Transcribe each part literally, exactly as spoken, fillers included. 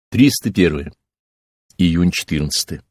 триста первое. Июнь четырнадцатое.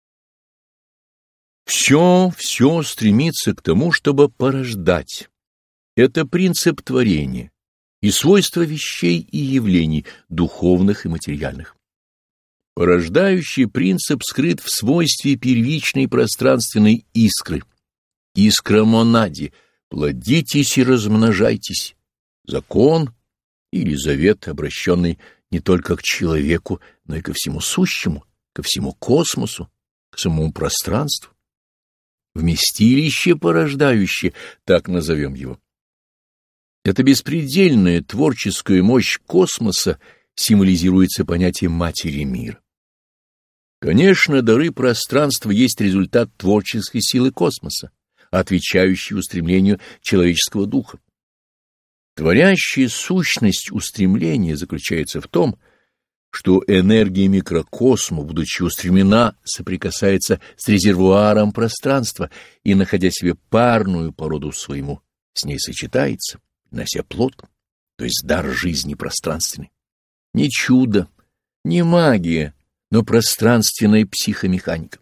Все, все стремится к тому, чтобы порождать. Это принцип творения и свойства вещей и явлений, духовных и материальных. Порождающий принцип скрыт в свойстве первичной пространственной искры. Искра монади. Плодитесь и размножайтесь. Закон или завет, обращенный не только к человеку, но и ко всему сущему, ко всему космосу, к самому пространству. Вместилище порождающее, так назовем его. Эта беспредельная творческая мощь космоса символизируется понятием матери мира. Конечно, дары пространства есть результат творческой силы космоса, отвечающей устремлению человеческого духа. Творящая сущность устремления заключается в том, что энергия микрокосма, будучи устремлена, соприкасается с резервуаром пространства и, находя себе парную породу своему, с ней сочетается, нося плод, то есть дар жизни пространственный. Не чудо, не магия, но пространственная психомеханика.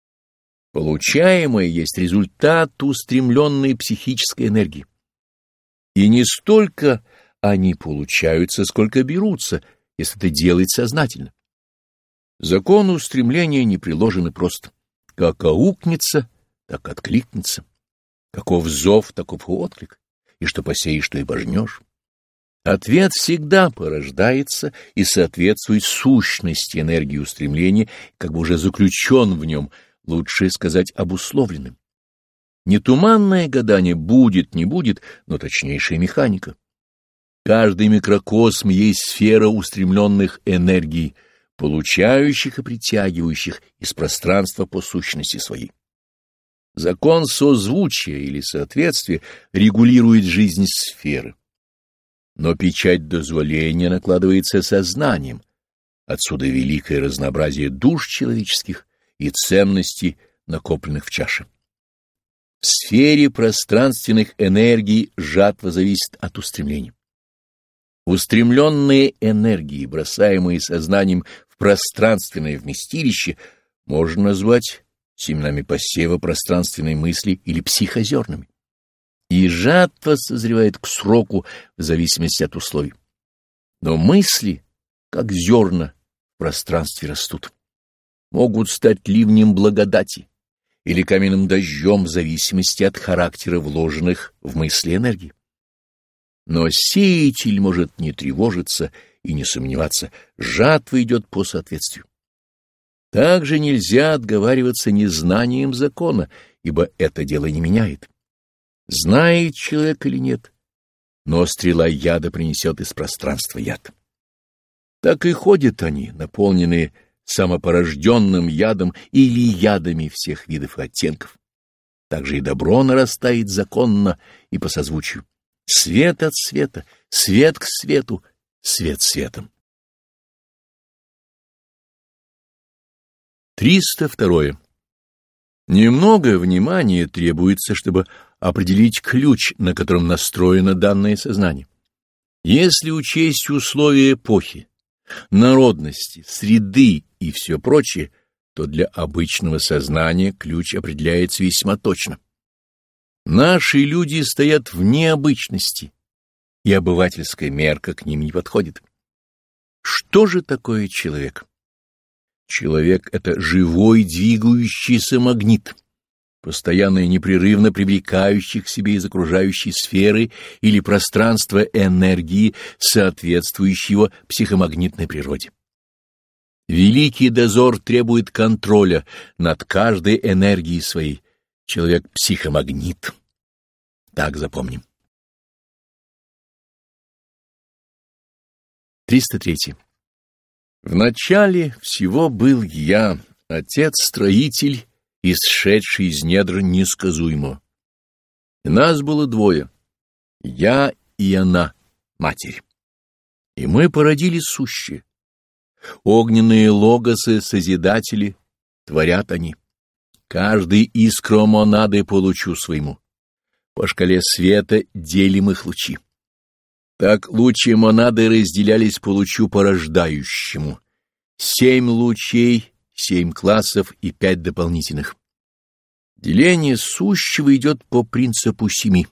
Получаемое есть результат устремленной психической энергии. И не столько они получаются, сколько берутся, если это делается сознательно. Закон устремления не приложен просто. Как аукнется, так откликнется. Каков зов, таков и отклик. И что посеешь, то и пожнешь. Ответ всегда порождается и соответствует сущности энергии устремления, как бы уже заключен в нем, лучше сказать, обусловленным. Не туманное гадание будет, не будет, но точнейшая механика. Каждый микрокосм есть сфера устремленных энергий, получающих и притягивающих из пространства по сущности своей. Закон созвучия или соответствия регулирует жизнь сферы. Но печать дозволения накладывается сознанием. Отсюда великое разнообразие душ человеческих и ценностей, накопленных в чаше. В сфере пространственных энергий жатва зависит от устремлений. Устремленные энергии, бросаемые сознанием в пространственное вместилище, можно назвать семенами посева пространственной мысли или психозерными. И жатва созревает к сроку в зависимости от условий. Но мысли, как зерна, в пространстве растут. Могут стать ливнем благодати или каменным дождем в зависимости от характера вложенных в мысли энергии. Но сеятель может не тревожиться и не сомневаться, жатва идет по соответствию. Также нельзя отговариваться незнанием закона, ибо это дело не меняет. Знает человек или нет, но стрела яда принесет из пространства яд. Так и ходят они, наполненные самопорожденным ядом или ядами всех видов и оттенков. Также и добро нарастает законно и по созвучию. Свет от света, свет к свету, свет светом. триста второе. Немного внимания требуется, чтобы определить ключ, на котором настроено данное сознание. Если учесть условия эпохи, народности, среды и все прочее, то для обычного сознания ключ определяется весьма точно. Наши люди стоят в необычности, и обывательская мерка к ним не подходит. Что же такое человек? Человек — это живой двигающийся магнит, постоянно и непрерывно привлекающий к себе из окружающей сферы или пространства энергии, соответствующей его психомагнитной природе. Великий дозор требует контроля над каждой энергией своей. Человек — психомагнит. Так запомним. триста третье. В начале всего был я, Отец-строитель, исшедший из недр несказуемого. И нас было двое, я и она, Матерь. И мы породили сущее. Огненные логосы-созидатели творят они. Каждый искру монады по лучу своему. По шкале света делим их лучи. Так лучи монады разделялись по лучу порождающему, Семь лучей, семь классов и пять дополнительных. Деление сущего идет по принципу семи.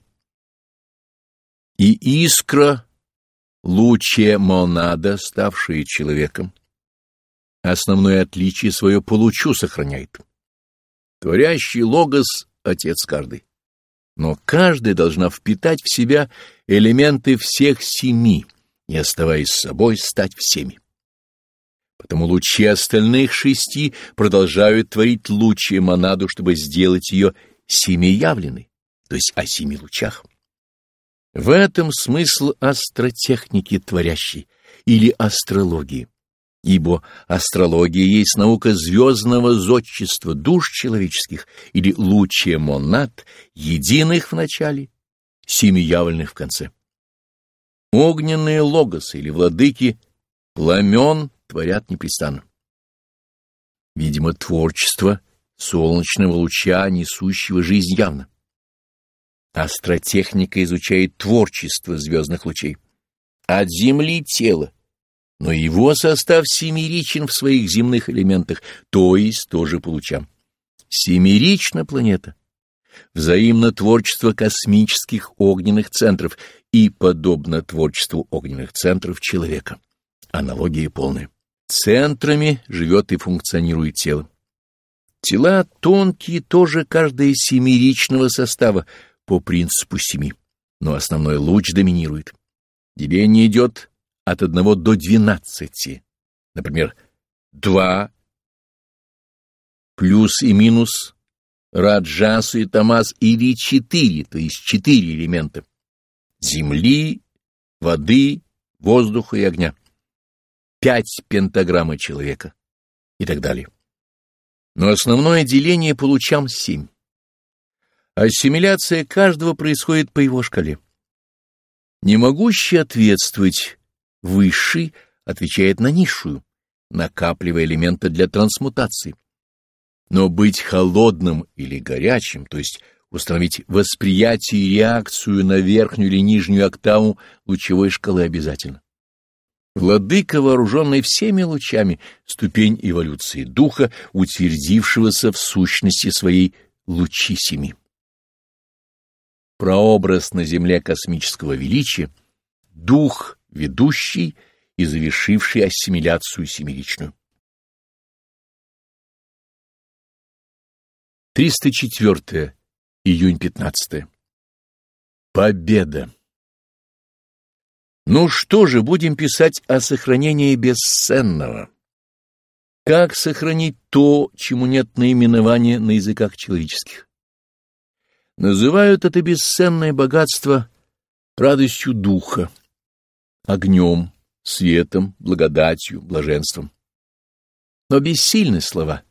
И искра, луче монада, ставшая человеком, основное отличие свое по лучу сохраняет. Творящий логос — отец каждый. Но каждая должна впитать в себя элементы всех семи, и, оставаясь собой, стать всеми. Потому лучи остальных шести продолжают творить лучи монаду, чтобы сделать ее семиявленной, то есть о семи лучах. В этом смысл астротехники творящей или астрологии, ибо астрология есть наука звездного зодчества душ человеческих или лучия монад, единых в начале, семиявленных в конце. Огненные логосы или владыки пламен творят непрестанно. Видимо, творчество солнечного луча, несущего жизнь, явно. Астротехника изучает творчество звездных лучей. От Земли — тело, но его состав семеричен в своих земных элементах, то есть тоже по лучам. Семерична планета, взаимно творчество космических огненных центров и подобно творчеству огненных центров человека. Аналогия полная. Центрами живет и функционирует тело. Тела тонкие тоже каждое семеричного состава по принципу семи, но основной луч доминирует. Деление идет от одного до двенадцати. Например, два плюс и минус, раджас и тамас, или четыре, то есть четыре элемента: земли, воды, воздуха и огня. Пять пентаграммы человека и так далее. Но основное деление по лучам семь. Ассимиляция каждого происходит по его шкале. Не могущий ответствовать высший отвечает на низшую, накапливая элементы для трансмутации. Но быть холодным или горячим, то есть установить восприятие и реакцию на верхнюю или нижнюю октаву лучевой шкалы обязательно. Владыка, вооруженный всеми лучами, ступень эволюции духа, утвердившегося в сущности своей лучи семи. Прообраз на земле космического величия, дух, ведущий и завершивший ассимиляцию семеричную. триста четвёртое. Июнь пятнадцатое. Победа. Ну что же, будем писать о сохранении бесценного. Как сохранить то, чему нет наименования на языках человеческих? Называют это бесценное богатство радостью духа, огнем, светом, благодатью, блаженством. Но бессильны слова.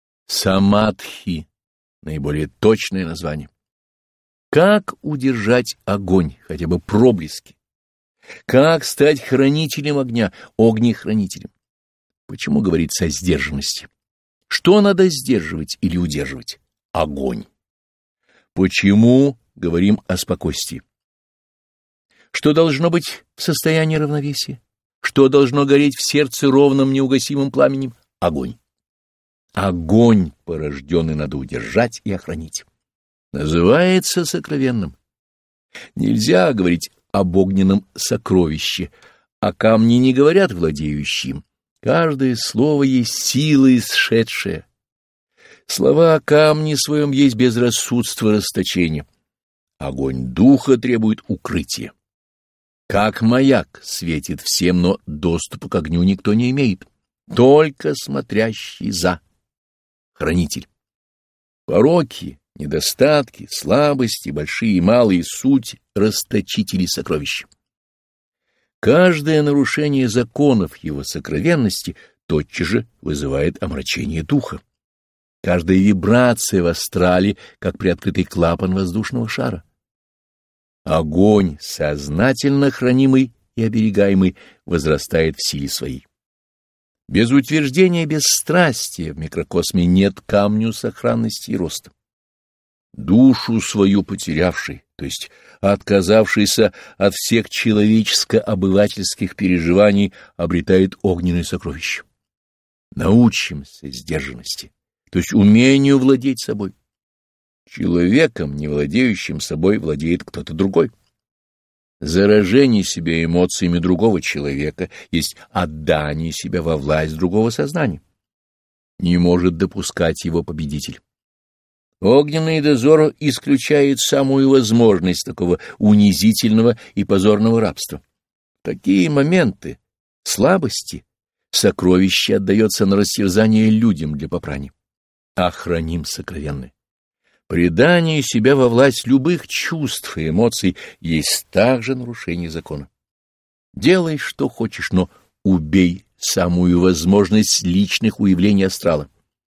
Самадхи — наиболее точное название. Как удержать огонь, хотя бы проблески? Как стать хранителем огня, огнехранителем? Почему говорится о сдержанности? Что надо сдерживать или удерживать? Огонь. Почему говорим о спокойствии? Что должно быть в состоянии равновесия? Что должно гореть в сердце ровным неугасимым пламенем? Огонь. Огонь, порожденный, надо удержать и охранить. Называется сокровенным. Нельзя говорить об огненном сокровище, а камни не говорят владеющим. Каждое слово есть сила исшедшая. Слова о камне своем есть безрассудство расточения. Огонь духа требует укрытия. Как маяк светит всем, но доступа к огню никто не имеет. Только смотрящий за. Хранитель. Пороки, недостатки, слабости, большие и малые — суть расточители сокровищ. Каждое нарушение законов его сокровенности тотчас же вызывает омрачение духа. Каждая вибрация в астрале, как приоткрытый клапан воздушного шара. Огонь, сознательно хранимый и оберегаемый, возрастает в силе своей. Без утверждения бесстрастия в микрокосме нет камню сохранности и роста. Душу свою потерявший, то есть отказавшийся от всех человеческо-обывательских переживаний, обретает огненное сокровище. Научимся сдержанности, то есть умению владеть собой. Человеком, не владеющим собой, владеет кто-то другой. Заражение себя эмоциями другого человека есть отдание себя во власть другого сознания. Не может допускать его победитель. Огненный дозор исключает самую возможность такого унизительного и позорного рабства. В такие моменты слабости сокровище отдается на растерзание людям для попрания. Охраним сокровенное. Предание себя во власть любых чувств и эмоций есть также нарушение закона. Делай, что хочешь, но убей самую возможность личных уявлений астрала.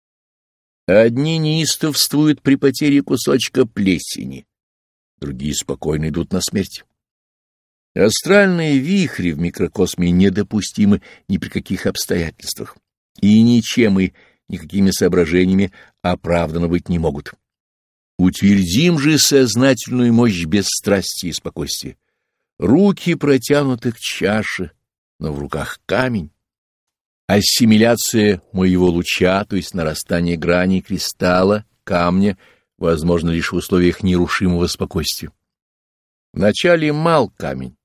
Одни неистовствуют при потере кусочка плесени, другие спокойно идут на смерть. Астральные вихри в микрокосме недопустимы ни при каких обстоятельствах, и ничем и никакими соображениями оправданы быть не могут. Утвердим же сознательную мощь бесстрастия и спокойствия. Руки протянуты к чаше, но в руках камень. Ассимиляция моего луча, то есть нарастание граней кристалла, камня, возможно лишь в условиях нерушимого спокойствия. Вначале мал камень,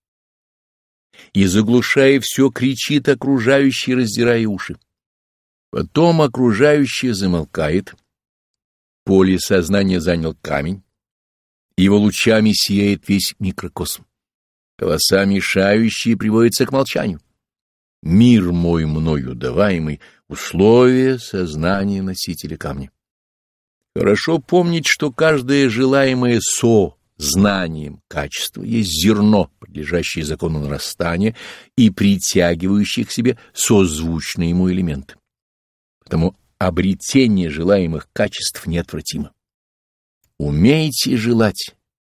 и, заглушая все, кричит окружающий, раздирая уши. Потом окружающее замолкает, поле сознания занял камень, его лучами сияет весь микрокосм. Голоса мешающие приводятся к молчанию. Мир мой мною даваемый — условие сознания носителя камня. Хорошо помнить, что каждое желаемое со знанием качество есть зерно, подлежащее закону нарастания и притягивающее к себе созвучные ему элементы. Потому обретение желаемых качеств неотвратимо. Умейте желать.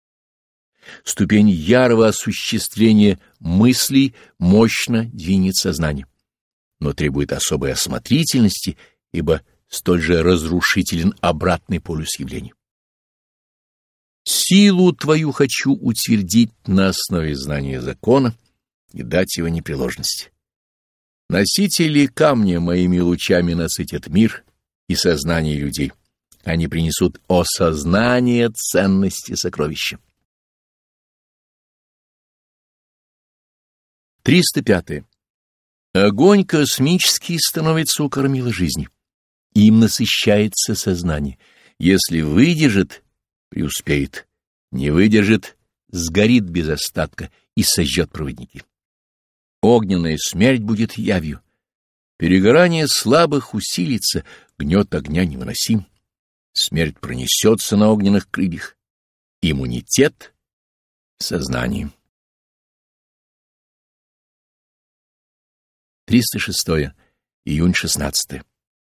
Ступень ярого осуществления мыслей мощно двинет сознание, но требует особой осмотрительности, ибо столь же разрушителен обратный полюс явлений. Силу твою хочу утвердить на основе знания закона и дать его непреложности. Носители камня моими лучами насытят мир и сознание людей. Они принесут осознание ценности сокровища. триста пятое. Огонь космический становится у кормила жизни. Им насыщается сознание. Если выдержит, преуспеет. Не выдержит, сгорит без остатка и сожжет проводники. Огненная смерть будет явью. Перегорание слабых усилится, гнет огня невыносим. Смерть пронесется на огненных крыльях. Иммунитет сознанием. триста шестое. Июнь шестнадцатое.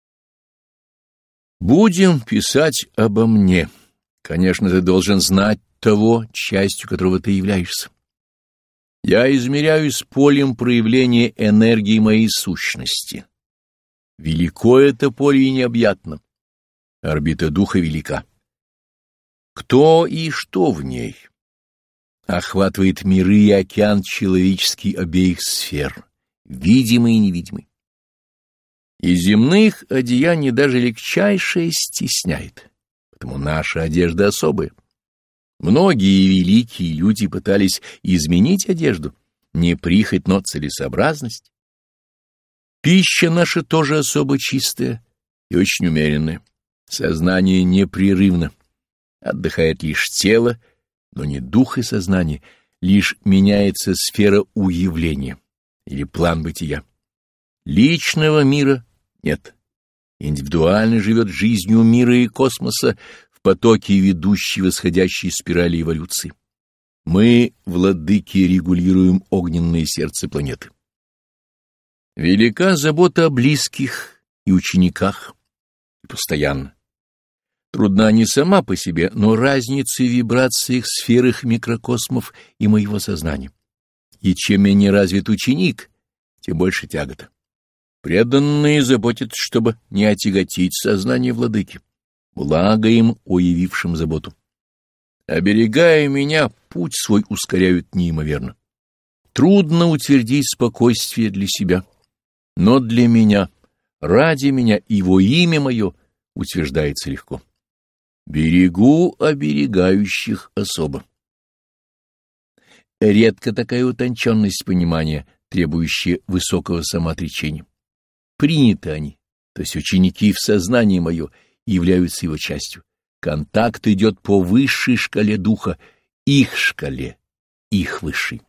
Будем писать обо мне. Конечно, ты должен знать того, частью которого ты являешься. Я измеряюсь полем проявления энергии моей сущности. Велико это поле и необъятно. Орбита духа велика. Кто и что в ней? Охватывает миры и океан человеческий обеих сфер, видимый и невидимый. Из земных одеяний даже легчайшее стесняет, потому наша одежда особая. Многие великие люди пытались изменить одежду, не прихоть, но целесообразность. Пища наша тоже особо чистая и очень умеренная. Сознание непрерывно. Отдыхает лишь тело, но не дух и сознание, лишь меняется сфера уявления или план бытия. Личного мира нет. Индивидуально живет жизнью мира и космоса в потоке ведущей восходящей спирали эволюции. Мы, владыки, регулируем огненное сердце планеты. Велика забота о близких и учениках, и постоянно. Трудна не сама по себе, но разница в вибрациях, сферах микрокосмов и моего сознания. И чем менее развит ученик, тем больше тягота. Преданные заботятся, чтобы не отяготить сознание владыки, благо им, уявившим заботу. Оберегая меня, путь свой ускоряют неимоверно. Трудно утвердить спокойствие для себя, но для меня ради меня его имя мое утверждается легко. Берегу оберегающих особо. Редко такая утонченность понимания, требующая высокого самоотречения. Приняты они, то есть ученики в сознании мое, являются его частью. Контакт идет по высшей шкале духа, их шкале, их высшей.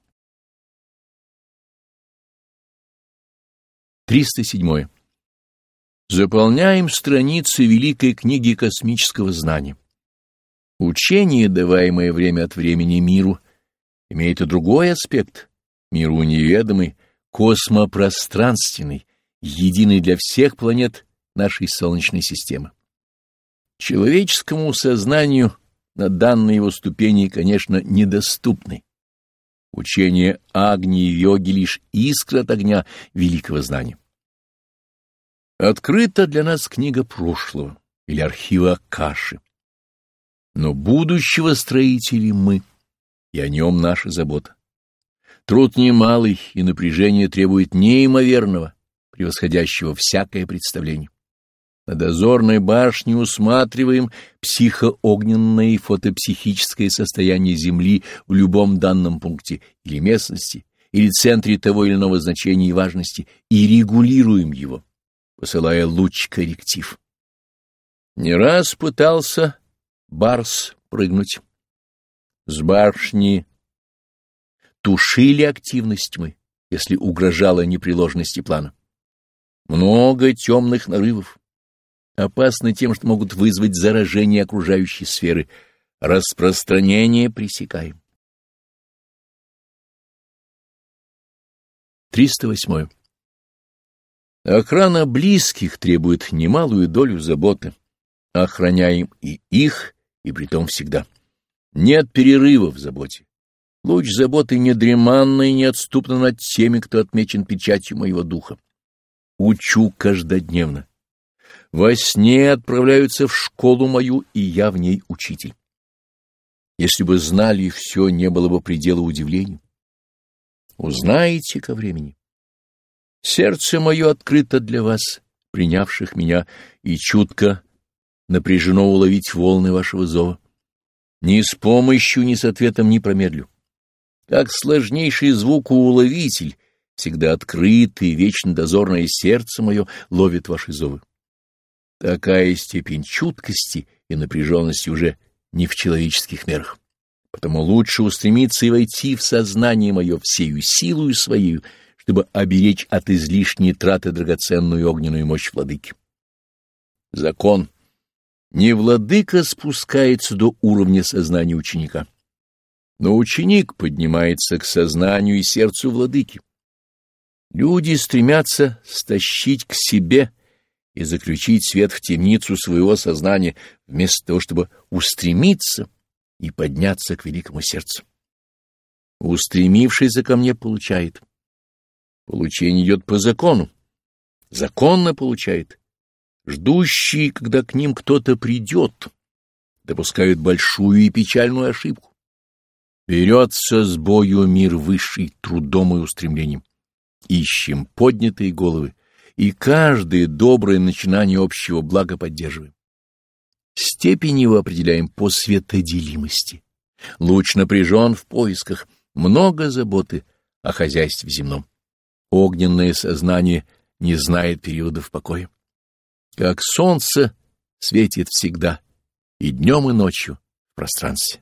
триста седьмое. Заполняем страницы великой книги космического знания. Учение, даваемое время от времени миру, имеет и другой аспект, миру неведомый, космопространственный, единый для всех планет нашей Солнечной системы. Человеческому сознанию на данной его ступени, конечно, недоступны. Учение Агни-йоги лишь искра от огня великого знания. Открыта для нас книга прошлого или архива Акаши. Но будущего строители мы, и о нем наша забота. Труд немалый, и напряжение требует неимоверного, превосходящего всякое представление. На дозорной башне усматриваем психоогненное и фотопсихическое состояние Земли в любом данном пункте или местности, или центре того или иного значения и важности, и регулируем его, посылая луч-корректив. Не раз пытался Барс прыгнуть. С башни тушили активность тьмы, если угрожала непреложности плана. Много темных нарывов. Опасны тем, что могут вызвать заражение окружающей сферы. Распространение пресекаем. триста восьмое. Охрана близких требует немалую долю заботы. Охраняем и их, и притом всегда. Нет перерыва в заботе. Луч заботы недреманно и неотступно над теми, кто отмечен печатью моего духа. Учу каждодневно. Во сне отправляются в школу мою, и я в ней учитель. Если бы знали все, не было бы предела удивлению. Узнаете ко времени. Сердце мое открыто для вас, принявших меня, и чутко напряжено уловить волны вашего зова. Ни с помощью, ни с ответом не промедлю. Как сложнейший звукоуловитель, всегда открытый и вечно дозорное сердце мое ловит ваши зовы. Такая степень чуткости и напряженности уже не в человеческих мерах. Потому лучше устремиться и войти в сознание мое всею силою своею, чтобы оберечь от излишней траты драгоценную огненную мощь владыки. Закон. Не владыка спускается до уровня сознания ученика, но ученик поднимается к сознанию и сердцу владыки. Люди стремятся стащить к себе и заключить свет в темницу своего сознания, вместо того, чтобы устремиться и подняться к великому сердцу. Устремившийся ко мне получает. Получение идет по закону. Законно получает. Ждущие, когда к ним кто-то придет, допускают большую и печальную ошибку. Берется с бою мир высший трудом и устремлением. Ищем поднятые головы, и каждое доброе начинание общего блага поддерживаем. Степень его определяем по светоделимости. Луч напряжен в поисках, много заботы о хозяйстве земном. Огненное сознание не знает периодов покоя. Как солнце светит всегда, и днем, и ночью в пространстве.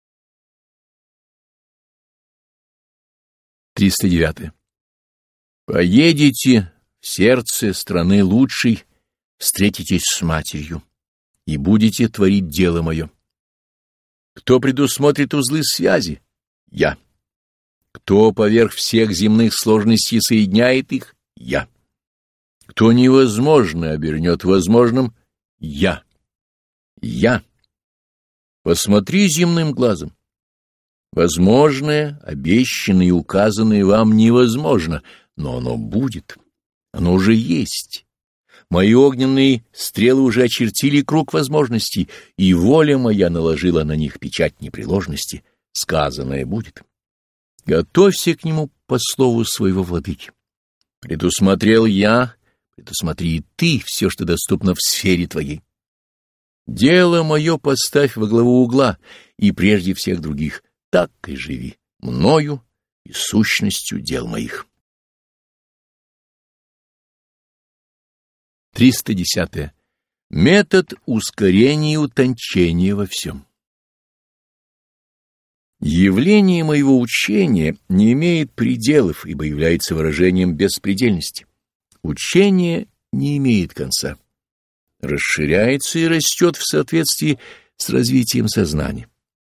триста девятое. Поедете в сердце страны лучшей, встретитесь с матерью, и будете творить дело мое. Кто предусмотрит узлы связи? Я. Кто поверх всех земных сложностей соединяет их? Я. Кто невозможное обернет возможным? Я. Я. Посмотри земным глазом. Возможное, обещанное и указанное вам невозможно, но оно будет. Оно уже есть. Мои огненные стрелы уже очертили круг возможностей, и воля моя наложила на них печать непреложности. Сказанное будет. Готовься к нему по слову своего владыки. Предусмотрел я, предусмотри и ты все, что доступно в сфере твоей. Дело мое поставь во главу угла и прежде всех других, так и живи мною и сущностью дел моих. триста десятое. Метод ускорения и утончения во всем. Явление моего учения не имеет пределов, ибо является выражением беспредельности. Учение не имеет конца. Расширяется и растет в соответствии с развитием сознания.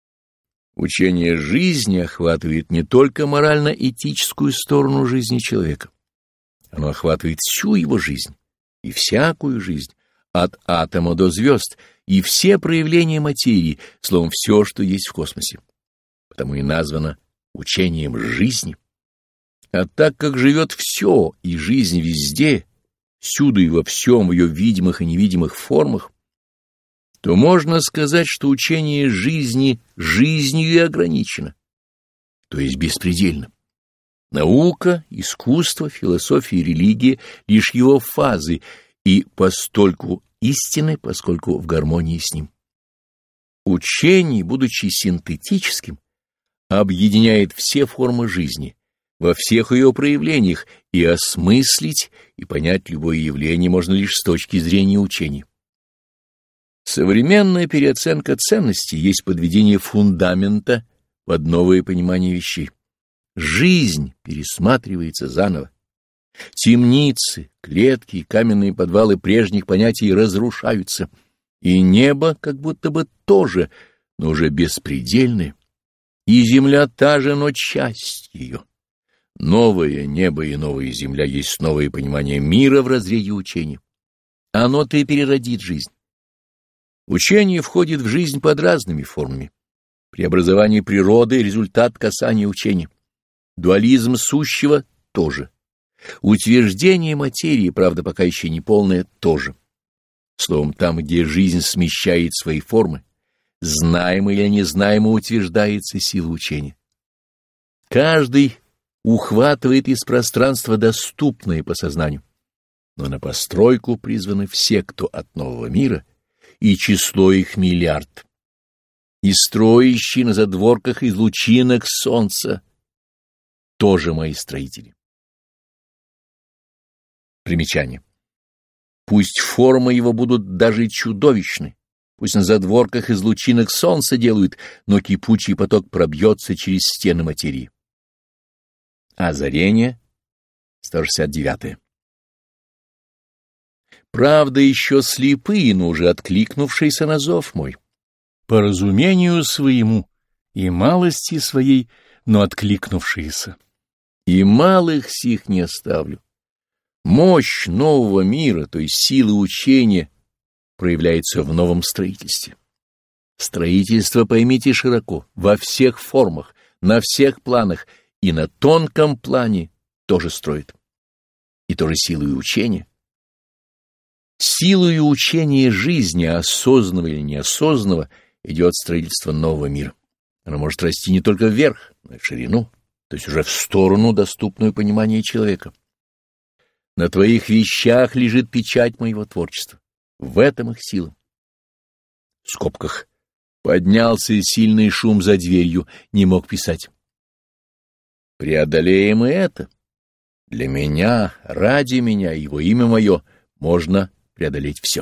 Учение жизни охватывает не только морально-этическую сторону жизни человека. Оно охватывает всю его жизнь и всякую жизнь, от атома до звезд, и все проявления материи, словом, все, что есть в космосе. Потому и названо учением жизни. А так как живет все, и жизнь везде, всюду и во всем, в ее видимых и невидимых формах, то можно сказать, что учение жизни жизнью и ограничено, то есть беспредельно. Наука, искусство, философия и религия — лишь его фазы, и постольку истины, поскольку в гармонии с ним. Учение, будучи синтетическим, объединяет все формы жизни, во всех ее проявлениях, и осмыслить и понять любое явление можно лишь с точки зрения учения. Современная переоценка ценностей есть подведение фундамента под новое понимание вещей. Жизнь пересматривается заново. Темницы, клетки и каменные подвалы прежних понятий разрушаются, и небо как будто бы тоже, но уже беспредельное, и земля та же, но часть ее. Новое небо и новая земля есть новое понимание мира в разрезе учения. Оно-то и переродит жизнь. Учение входит в жизнь под разными формами. Преобразование природы — результат касания учения. Дуализм сущего — тоже. Утверждение материи, правда, пока еще не полное, тоже. Словом, там, где жизнь смещает свои формы, знаемо или незнаемо утверждается сила учения. Каждый ухватывает из пространства доступное по сознанию, но на постройку призваны все, кто от нового мира, и число их миллиард. И строящие на задворках из лучинок солнца тоже мои строители. Примечание. Пусть формы его будут даже чудовищны, пусть на задворках из лучинок солнца делают, но кипучий поток пробьется через стены материи. Озарение, сто шестьдесят девятое. Правда, еще слепые, но уже откликнувшиеся на зов мой. По разумению своему и малости своей, но откликнувшиеся. И малых сих не оставлю. Мощь нового мира, то есть сила учения, проявляется в новом строительстве. Строительство, поймите широко, во всех формах, на всех планах, и на тонком плане тоже строит. И тоже силой учения. Силою учения жизни, осознанного или неосознанного, идет строительство нового мира. Оно может расти не только вверх, но и в ширину, то есть уже в сторону, доступную пониманию человека. На твоих вещах лежит печать моего творчества. В этом их сила. В скобках. Поднялся сильный шум за дверью, не мог писать. Преодолеем и это. Для меня, ради меня, его имя мое, можно преодолеть все.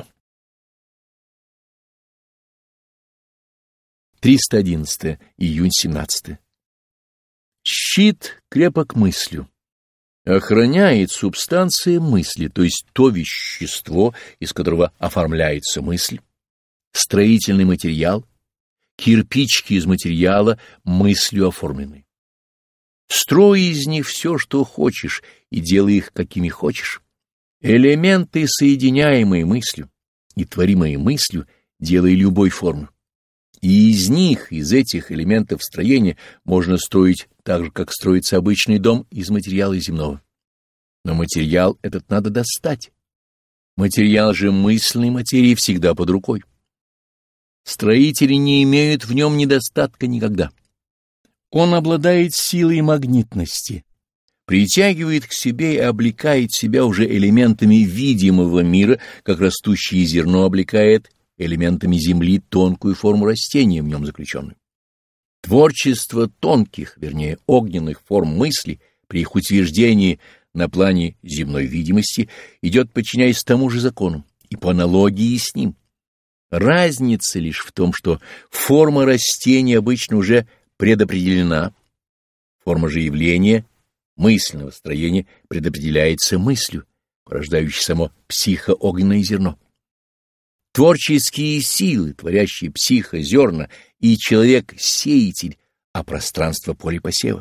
триста одиннадцатое. Июнь семнадцатое. Щит крепок мыслью. Охраняет субстанция мысли, то есть то вещество, из которого оформляется мысль, строительный материал, кирпичики из материала, мыслью оформленные. Строй из них все, что хочешь, и делай их, какими хочешь. Элементы, соединяемые мыслью и творимые мыслью, делай любой формы. И из них, из этих элементов строения, можно строить так же, как строится обычный дом из материала земного. Но материал этот надо достать. Материал же мысленной материи всегда под рукой. Строители не имеют в нем недостатка никогда. Он обладает силой магнитности, притягивает к себе и облекает себя уже элементами видимого мира, как растущее зерно облекает элементами земли тонкую форму растения, в нем заключенную. Творчество тонких, вернее, огненных форм мысли при их утверждении на плане земной видимости идет, подчиняясь тому же закону и по аналогии с ним. Разница лишь в том, что форма растения обычно уже предопределена, форма же явления мысленного строения предопределяется мыслью, порождающей само психоогненное зерно. Творческие силы, творящие психозерна, и человек-сеятель, а пространство — поле посева.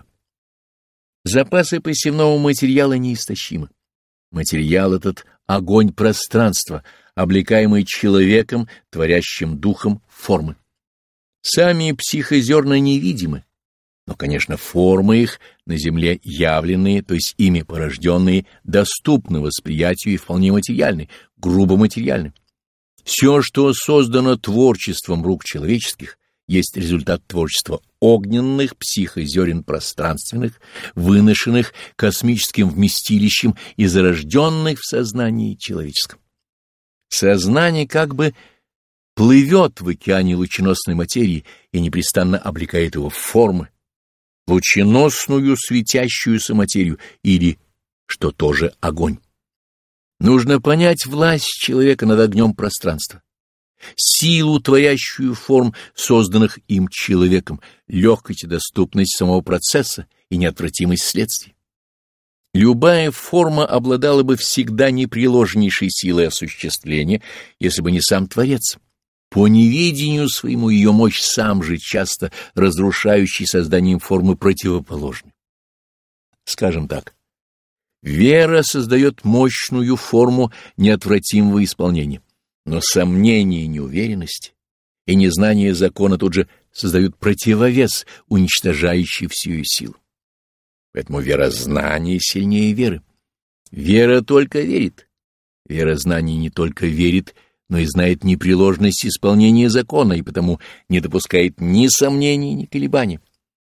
Запасы посевного материала неистощимы. Материал этот — огонь пространства, облекаемый человеком, творящим духом формы. Сами психозерна невидимы, но, конечно, формы их на земле явленные, то есть ими порожденные, доступны восприятию и вполне материальны, грубо материальны. Все, что создано творчеством рук человеческих, есть результат творчества огненных психозерен пространственных, выношенных космическим вместилищем и зарожденных в сознании человеческом. Сознание как бы плывет в океане лученосной материи и непрестанно облекает его в формы, лученосную светящуюся материю или, что тоже, огонь. Нужно понять власть человека над огнем пространства, силу, творящую форм, созданных им человеком, легкость и доступность самого процесса и неотвратимость следствий. Любая форма обладала бы всегда непреложнейшей силой осуществления, если бы не сам Творец. По неведению своему ее мощь сам же часто разрушающий созданием формы противоположной. Скажем так, вера создает мощную форму неотвратимого исполнения, но сомнения и неуверенность и незнание закона тут же создают противовес, уничтожающий всю ее силу. Поэтому верознание сильнее веры. Вера только верит. Верознание не только верит, но и знает непреложность исполнения закона, и потому не допускает ни сомнений, ни колебаний.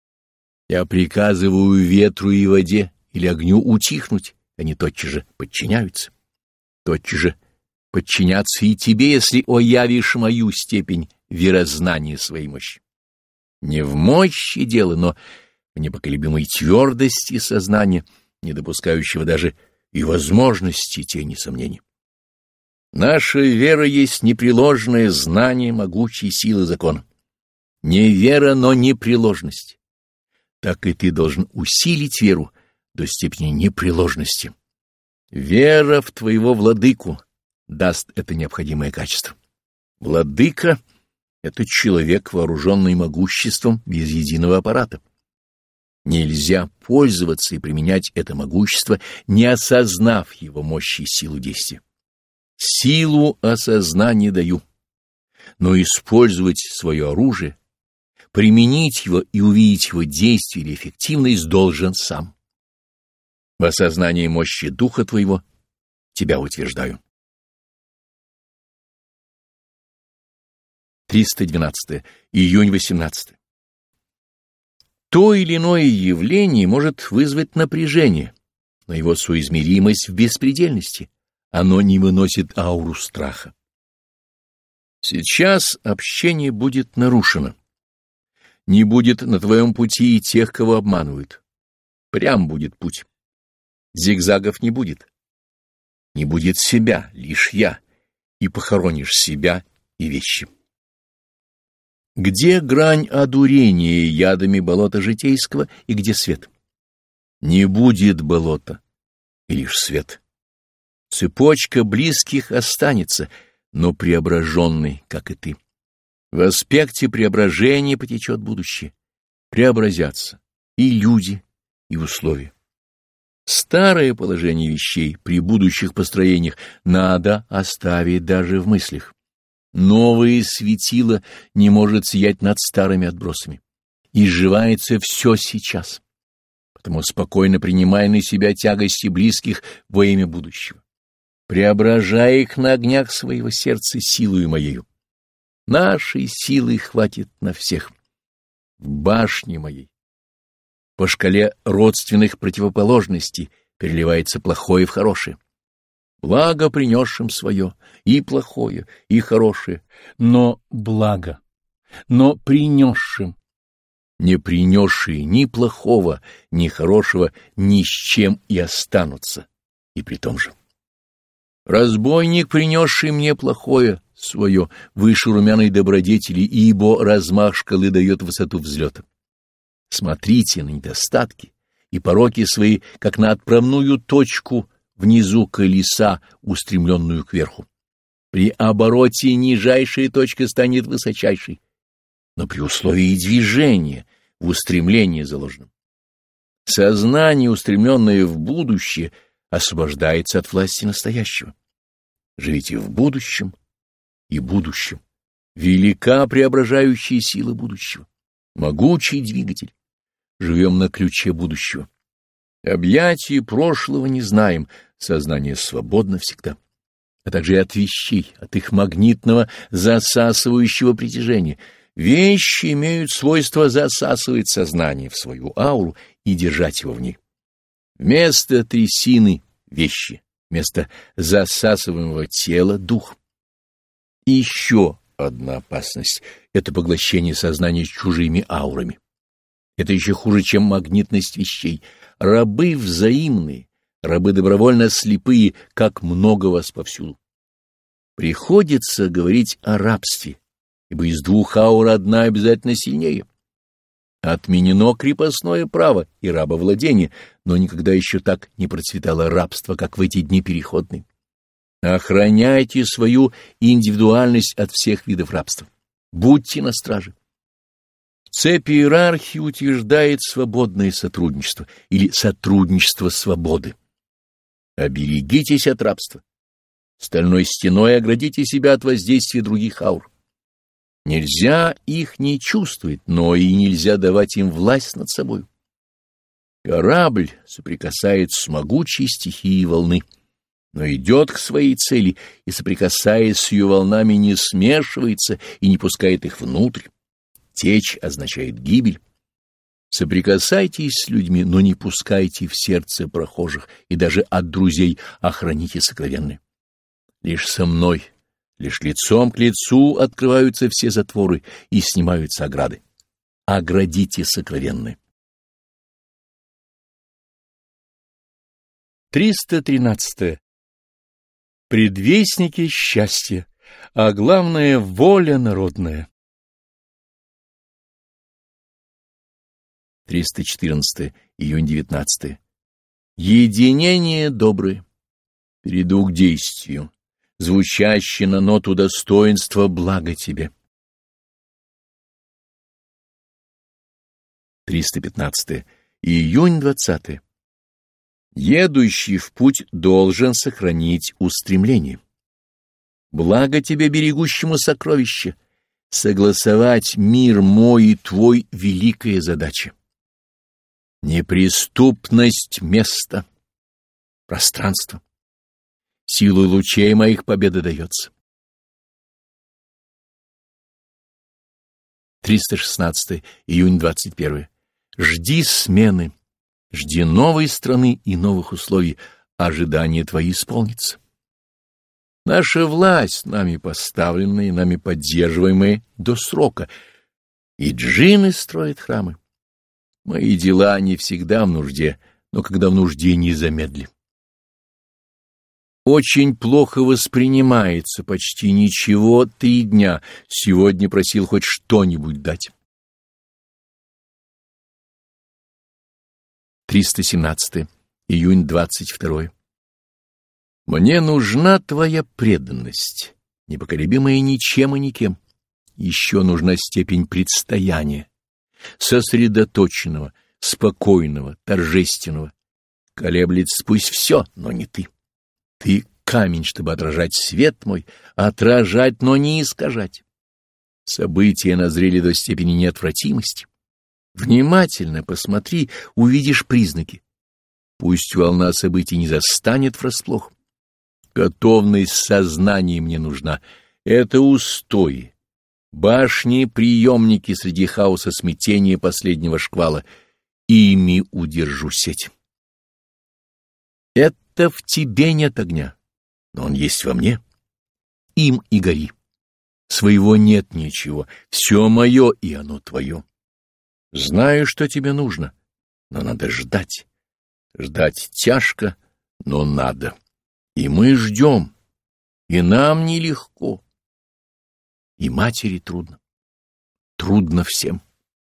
Я приказываю ветру и воде или огню утихнуть, они тотчас же подчиняются. Тотчас же подчинятся и тебе, если оявишь мою степень верознания своей мощи. Не в мощи дело, но в непоколебимой твердости сознания, не допускающего даже и возможности тени сомнений. Наша вера есть непреложное знание могучей силы закона. Не вера, но непреложность. Так и ты должен усилить веру до степени непреложности. Вера в твоего владыку даст это необходимое качество. Владыка — это человек, вооруженный могуществом без единого аппарата. Нельзя пользоваться и применять это могущество, не осознав его мощи и силу действия. Силу осознания даю, но использовать свое оружие, применить его и увидеть его действие или эффективность должен сам. В осознании мощи духа твоего тебя утверждаю. триста двенадцатое. Июнь восемнадцатое. То или иное явление может вызвать напряжение, но его соизмеримость в беспредельности. Оно не выносит ауру страха. Сейчас общение будет нарушено. Не будет на твоем пути и тех, кого обманывают. Прям будет путь. Зигзагов не будет. Не будет себя, лишь я, и похоронишь себя и вещи. Где грань одурения ядами болота житейского и где свет? Не будет болота, и лишь свет. Цепочка близких останется, но преображенный, как и ты. В аспекте преображения потечет будущее. Преобразятся и люди, и условия. Старое положение вещей при будущих построениях надо оставить даже в мыслях. Новое светило не может сиять над старыми отбросами. Изживается все сейчас. Потому спокойно принимай на себя тягости близких во имя будущего. Преображай их на огнях своего сердца силою моею. Нашей силы хватит на всех. В башне моей По шкале родственных противоположностей переливается плохое в хорошее. Благо принесшим свое, и плохое, и хорошее, но благо, но принесшим. Не принесшие ни плохого, ни хорошего ни с чем и останутся, и при том же. Разбойник, принесший мне плохое свое, выше румяной добродетели, ибо размах шкалы дает высоту взлета. Смотрите на недостатки и пороки свои, как на отправную точку внизу колеса, устремленную кверху. При обороте нижайшая точка станет высочайшей, но при условии движения в устремлении заложенном. Сознание, устремленное в будущее, освобождается от власти настоящего. Живите в будущем и будущем. Велика преображающая сила будущего, могучий двигатель. Живем на ключе будущего. Объятий прошлого не знаем, сознание свободно всегда, а также и от вещей, от их магнитного засасывающего притяжения. Вещи имеют свойство засасывать сознание в свою ауру и держать его в ней. Вместо трясины — вещи, вместо засасываемого тела — дух. И еще одна опасность — это поглощение сознания чужими аурами. Это еще хуже, чем магнитность вещей. Рабы взаимные, рабы добровольно слепые, как много вас повсюду. Приходится говорить о рабстве, ибо из двух аур одна обязательно сильнее. Отменено крепостное право и рабовладение, но никогда еще так не процветало рабство, как в эти дни переходные. Охраняйте свою индивидуальность от всех видов рабства. Будьте на страже. Цепь иерархии утверждает свободное сотрудничество или сотрудничество свободы. Оберегитесь от рабства. Стальной стеной оградите себя от воздействия других аур. Нельзя их не чувствовать, но и нельзя давать им власть над собой. Корабль соприкасается с могучей стихией волны, но идет к своей цели и, соприкасаясь с ее волнами, не смешивается и не пускает их внутрь. Течь означает гибель. Соприкасайтесь с людьми, но не пускайте в сердце прохожих, и даже от друзей охраните сокровенное. Лишь со мной, лишь лицом к лицу открываются все затворы и снимаются ограды. Оградите сокровенное. триста тринадцатое. Предвестники счастья, а главное — воля народная. триста четырнадцатое. Июнь девятнадцатое. Единение доброе. Перейду к действию, звучащее на ноту достоинства блага тебе. триста пятнадцатое. Июнь двадцатое. Едущий в путь должен сохранить устремление. Благо тебе, берегущему сокровища, согласовать мир мой и твой — великая задача. Неприступность места, пространство. Силой лучей моих победа дается. триста шестнадцатое. Июнь двадцать первое. Жди смены, жди новой страны и новых условий, ожидания твои исполнится. Наша власть, нами поставленная, нами поддерживаемая до срока, и джинны строят храмы. Мои дела не всегда в нужде, но когда в нужде не замедли. Очень плохо воспринимается, почти ничего, три дня. Сегодня просил хоть что-нибудь дать. триста семнадцатое. Июнь двадцать второе. Мне нужна твоя преданность, непоколебимая ничем и никем. Еще нужна степень предстояния, сосредоточенного, спокойного, торжественного. Колеблется пусть все, но не ты. Ты — камень, чтобы отражать свет мой, отражать, но не искажать. События назрели до степени неотвратимости. Внимательно посмотри, увидишь признаки. Пусть волна событий не застанет врасплох. Готовность сознания мне нужна. Это устои, башни-приемники среди хаоса смятения последнего шквала. ими удержу сеть. Это в тебе нет огня, но он есть во мне. Им и гори. Своего нет ничего, все мое, и оно твое. Знаю, что тебе нужно, но надо ждать. Ждать тяжко, но надо. И мы ждем, и нам нелегко. И матери трудно. Трудно всем.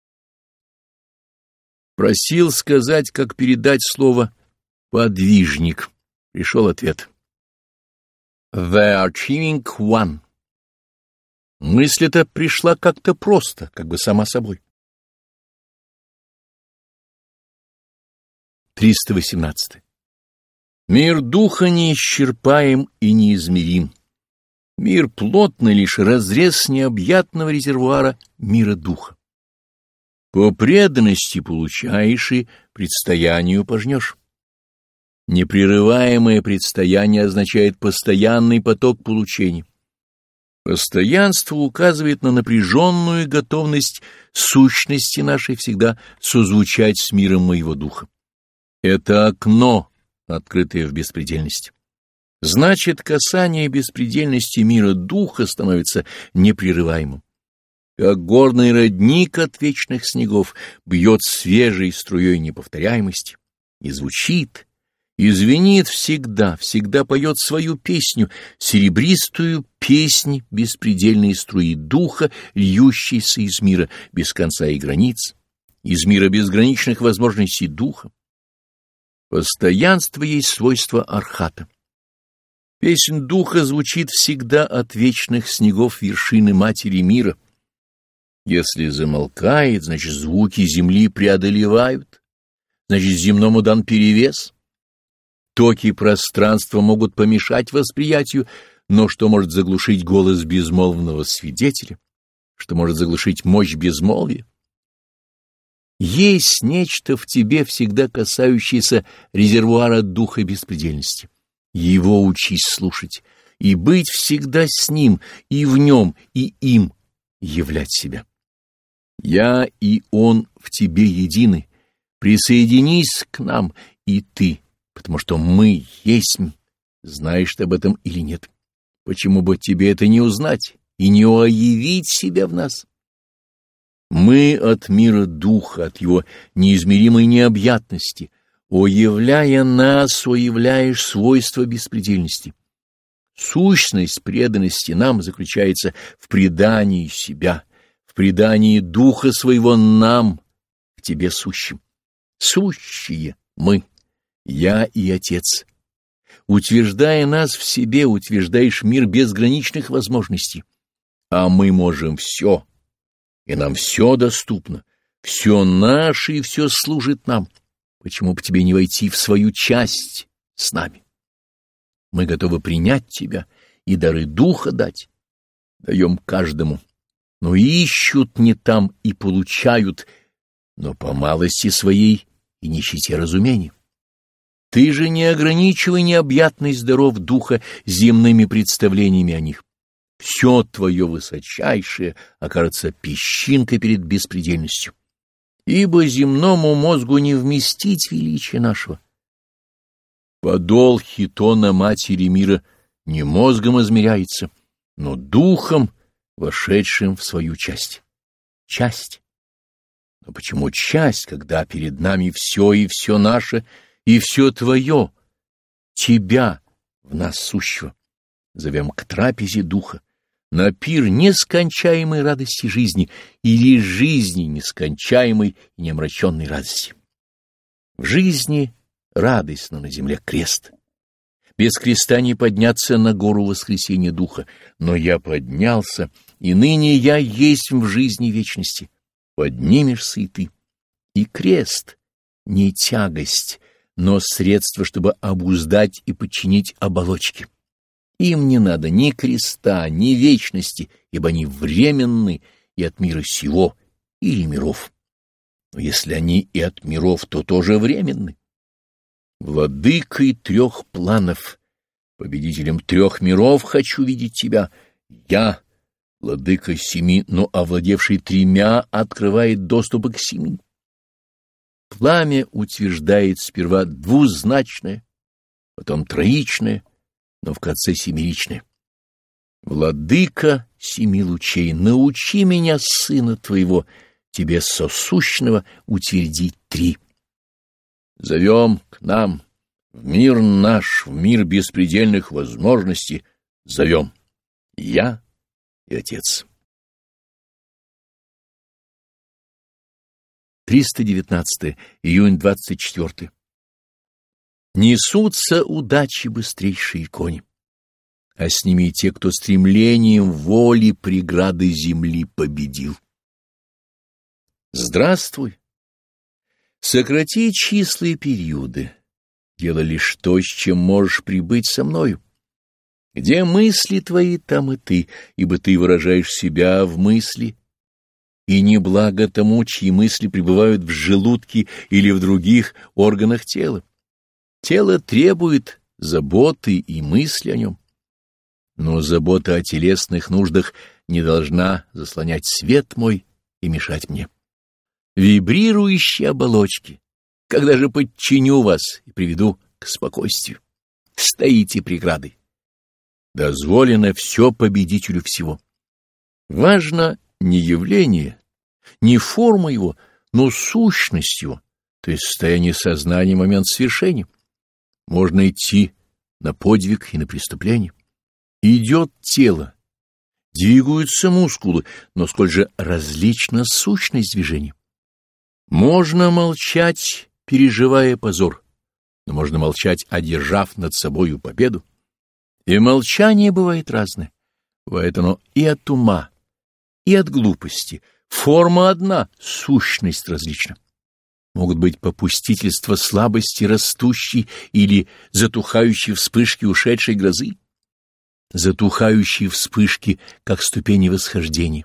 Просил сказать, как передать слово «подвижник». Пришел ответ. The Achieving One. Мысль эта пришла как-то просто, как бы сама собой. триста восемнадцать. Мир духа неисчерпаем и неизмерим. Мир плотный лишь разрез необъятного резервуара мира духа. По преданности получаешь и предстоянию пожнешь. Непрерываемое предстояние означает постоянный поток получений. Постоянство указывает на напряженную готовность сущности нашей всегда созвучать с миром моего духа. Это окно, открытое в беспредельность. Значит, касание беспредельности мира духа становится непрерываемым. Как горный родник от вечных снегов бьет свежей струей неповторяемости и звучит, и звенит всегда, всегда поет свою песню, серебристую песнь беспредельной струи духа, льющейся из мира без конца и границ, из мира безграничных возможностей духа. Постоянство есть свойство архата. Песнь духа звучит всегда от вечных снегов вершины матери мира. Если замолкает, значит, звуки земли преодолевают, значит, земному дан перевес. Токи пространства могут помешать восприятию, но что может заглушить голос безмолвного свидетеля? Что может заглушить мощь безмолвия? Есть нечто в тебе, всегда касающееся резервуара духа беспредельности. Его учись слушать и быть всегда с ним, и в нем, и им являть себя. Я и он в тебе едины. Присоединись к нам, и ты, потому что мы есть. Знаешь ты об этом или нет? Почему бы тебе это не узнать и не уявить себя в нас? Мы от мира духа, от его неизмеримой необъятности, уявляя нас, уявляешь свойства беспредельности. Сущность преданности нам заключается в предании себя, в предании духа своего нам, в тебе сущим. Сущие мы, я и Отец. Утверждая нас в себе, утверждаешь мир безграничных возможностей. А мы можем все, и нам все доступно, все наше и все служит нам. Почему бы тебе не войти в свою часть с нами? Мы готовы принять тебя и дары духа дать. Даем каждому, но ищут не там и получают, но по малости своей и нищете разумения. Ты же не ограничивай необъятность даров духа земными представлениями о них. Все твое высочайшее окажется песчинкой перед беспредельностью, ибо земному мозгу не вместить величие нашего. Подол хитона матери мира не мозгом измеряется, но духом, вошедшим в свою часть. Часть. Но почему часть, когда перед нами все и все наше, и все твое, тебя в нас сущего? Зовем к трапезе духа, на пир нескончаемой радости жизни или жизни нескончаемой и неомраченной радости. В жизни радость, но на земле крест. Без креста не подняться на гору воскресения духа, но я поднялся, и ныне я есть в жизни вечности. Поднимешься и ты. И крест — не тягость, но средство, чтобы обуздать и подчинить оболочки. Им не надо ни креста, ни вечности, ибо они временны и от мира сего или миров. Но если они и от миров, то тоже временны. Владыкой трех планов, победителем трех миров хочу видеть тебя. Я, владыка семи, но овладевший тремя, открывает доступ к семи. пламя утверждает сперва двузначное, потом троичное, но в конце семеричное. Владыка семи лучей, научи меня, сына твоего, тебе сосущного утвердить три. Зовем к нам, в мир наш, в мир беспредельных возможностей, зовем я и Отец. триста девятнадцатое. Июнь двадцать четвёртый. Несутся удачи быстрейшие кони, а с ними и те, кто стремлением воли преграды земли победил. Здравствуй! Сократи числа и периоды. Делай лишь то, с чем можешь прибыть со мною. Где мысли твои, там и ты, ибо ты выражаешь себя в мысли, и не благо тому, чьи мысли пребывают в желудке или в других органах тела. Тело требует заботы и мысли о нем. Но забота о телесных нуждах не должна заслонять свет мой и мешать мне. Вибрирующие оболочки, когда же подчиню вас и приведу к спокойствию, стоите преградой. Дозволено все победителю всего. Важно не явление, не форма его, но сущность его, то есть состояние сознания в момент свершения. Можно идти на подвиг и на преступление. Идет тело, двигаются мускулы, но сколь же различна сущность движения. Можно молчать, переживая позор, но можно молчать, одержав над собою победу. И молчание бывает разное. Бывает оно и от ума, и от глупости. Форма одна, сущность различна. Могут быть попустительства слабости растущей или затухающей вспышки ушедшей грозы. Затухающие вспышки, как ступени восхождения.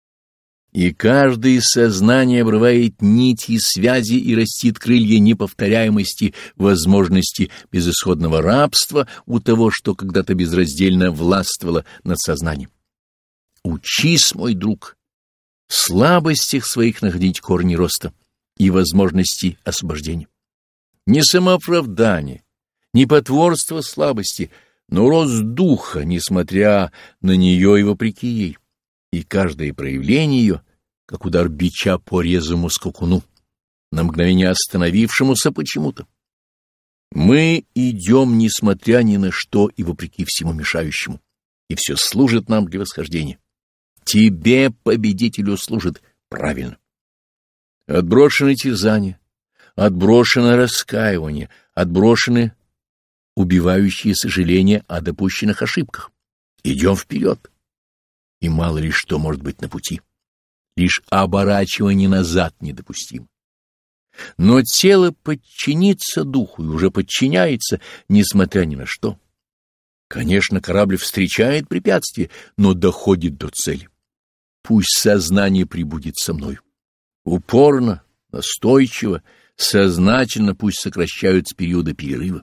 И каждое из сознания обрывает нити и связи и растит крылья неповторяемости, возможности безысходного рабства у того, что когда-то безраздельно властвовало над сознанием. Учись, мой друг, в слабостях своих находить корни роста и возможности освобождения. Не самооправдание, не потворство слабости, но рост духа, несмотря на нее и вопреки ей. И каждое проявление ее, как удар бича по резвому скакуну, на мгновение остановившемуся почему-то. Мы идем, несмотря ни на что и вопреки всему мешающему, и все служит нам для восхождения. Тебе, победителю, служит правильно. Отброшены терзания, отброшено раскаивание, отброшены убивающие сожаления о допущенных ошибках. Идем вперед. И мало ли что может быть на пути. Лишь оборачивание назад недопустимо. Но тело подчинится духу и уже подчиняется, несмотря ни на что. Конечно, корабль встречает препятствия, но доходит до цели. Пусть сознание прибудет со мной. Упорно, настойчиво, сознательно пусть сокращаются периоды перерыва.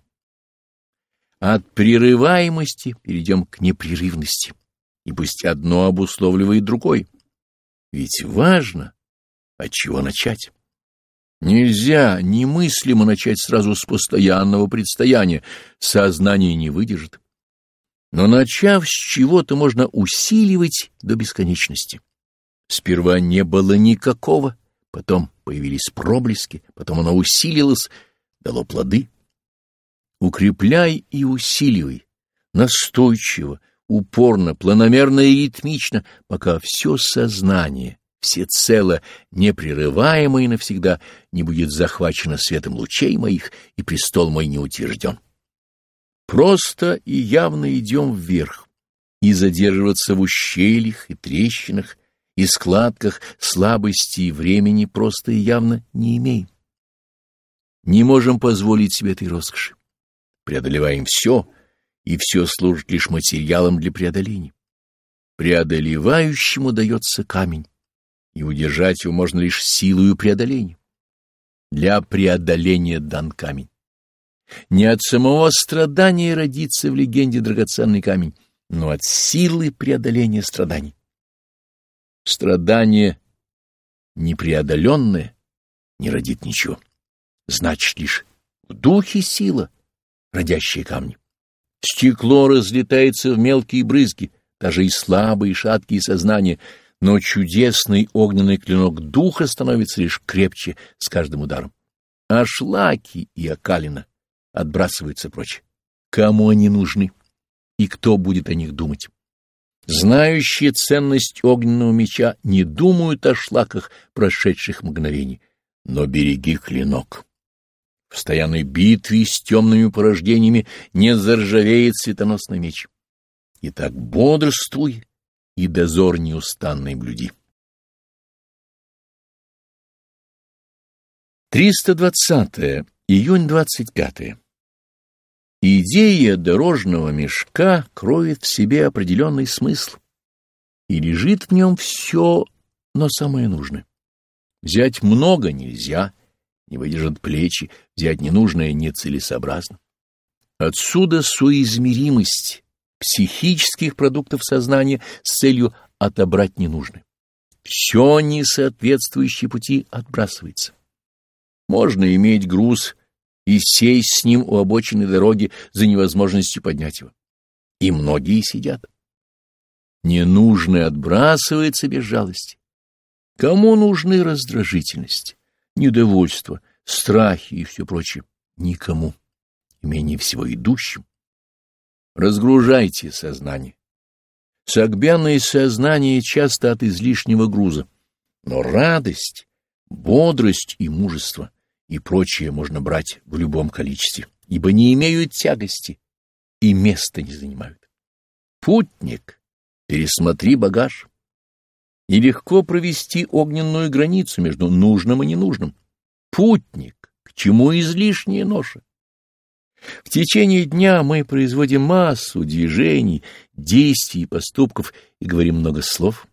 От прерываемости перейдем к непрерывности. И пусть одно обусловливает другое. Ведь важно, от чего начать. Нельзя, немыслимо начать сразу с постоянного предстояния, сознание не выдержит. Но начав с чего-то, можно усиливать до бесконечности. Сперва не было никакого, потом появились проблески, потом оно усилилось, дало плоды. Укрепляй и усиливай, настойчиво, упорно, планомерно и ритмично, пока все сознание, всецело, непрерываемо и навсегда не будет захвачено светом лучей моих, и престол мой не утвержден. Просто и явно идем вверх, и задерживаться в ущельях и трещинах, и складках слабости и времени просто и явно не имеем. Не можем позволить себе этой роскоши. Преодолеваем все, и все служит лишь материалом для преодоления. Преодолевающему дается камень, и удержать его можно лишь силою преодоления. Для преодоления дан камень. Не от самого страдания родится в легенде драгоценный камень, но от силы преодоления страданий. Страдание непреодоленное не родит ничего. Значит, лишь в духе сила, родящая камни. Стекло разлетается в мелкие брызги, даже и слабые, шаткие сознания, но чудесный огненный клинок духа становится лишь крепче с каждым ударом. А шлаки и окалина отбрасываются прочь. Кому они нужны? И кто будет о них думать? Знающие ценность огненного меча не думают о шлаках прошедших мгновений, но береги клинок. В постоянной битве с темными порождениями не заржавеет светоносный меч. Итак, бодрствуй и дозор неустанный блюди. триста двадцатое. Июнь двадцать пятое. Идея дорожного мешка кроет в себе определенный смысл, и лежит в нем все, но самое нужное. Взять много нельзя, не выдержат плечи, взять ненужное нецелесообразно. Отсюда соизмеримость психических продуктов сознания с целью отобрать ненужное. Все несоответствующие пути отбрасывается. Можно иметь груз и сесть с ним у обочины дороги за невозможностью поднять его. И многие сидят. Ненужное отбрасывается без жалости. Кому нужны раздражительность, недовольство, страхи и все прочее? Никому, и менее всего идущим. Разгружайте сознание. Согбенное сознание часто от излишнего груза, но радость, бодрость и мужество и прочее можно брать в любом количестве, ибо не имеют тягости и места не занимают. Путник, пересмотри багаж. И легко провести огненную границу между нужным и ненужным. Путник, к чему излишняя ноша? В течение дня мы производим массу движений, действий и поступков и говорим много слов.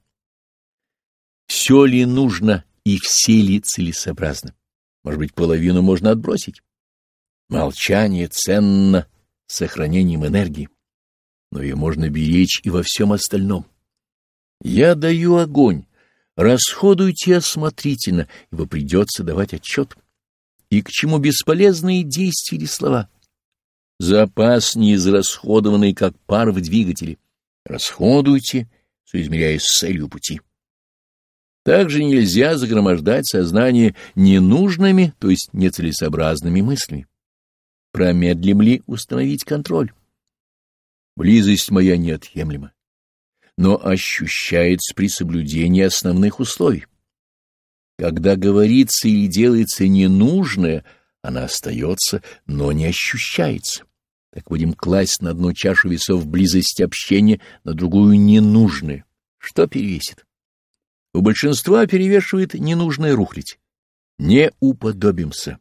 Все ли нужно и все ли целесообразно? Может быть, половину можно отбросить? Молчание ценно сохранением энергии, но ее можно беречь и во всем остальном. Я даю огонь, расходуйте осмотрительно, ибо придется давать отчет. И к чему бесполезные действия или слова? Запас неизрасходованный, как пар в двигателе. Расходуйте, соизмеряясь с целью пути. Также нельзя загромождать сознание ненужными, то есть нецелесообразными мыслями. Промедлим ли установить контроль? Близость моя неотъемлема, но ощущается при соблюдении основных условий. Когда говорится или делается ненужное, она остается, но не ощущается. Так будем класть на одну чашу весов близость общения, на другую ненужное. Что перевесит? У большинства перевешивает ненужное рухлядь. Не уподобимся.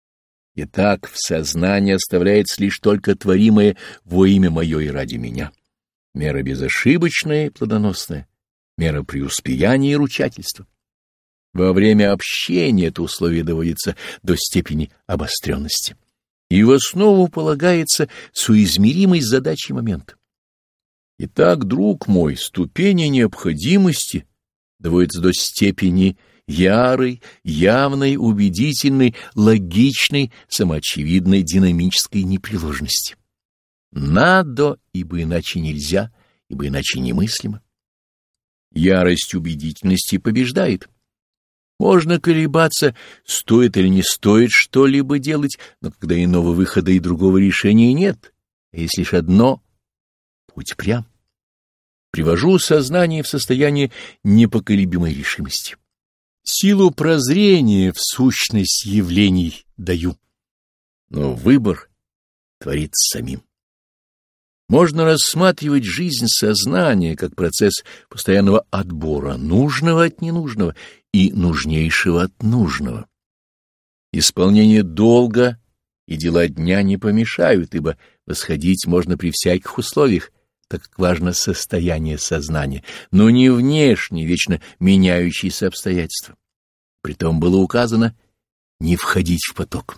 Итак, в сознании оставляется лишь только творимое во имя мое и ради меня. Мера безошибочная и плодоносная, мера преуспеяния и ручательства. Во время общения это условие доводится до степени обостренности. И в основу полагается соизмеримость задачи момента. Итак, друг мой, ступени необходимости доводится до степени ярой, явной, убедительной, логичной, самоочевидной, динамической непреложности. Надо, ибо иначе нельзя, ибо иначе немыслимо. Ярость убедительности побеждает. Можно колебаться, стоит или не стоит что-либо делать, но когда иного выхода и другого решения нет, а есть лишь одно — путь прям. Привожу сознание в состояние непоколебимой решимости. Силу прозрения в сущность явлений даю, но выбор творится самим. Можно рассматривать жизнь сознания как процесс постоянного отбора нужного от ненужного и нужнейшего от нужного. Исполнение долга и дела дня не помешают, ибо восходить можно при всяких условиях, так как важно состояние сознания, но не внешние, вечно меняющиеся обстоятельства. Притом было указано не входить в поток.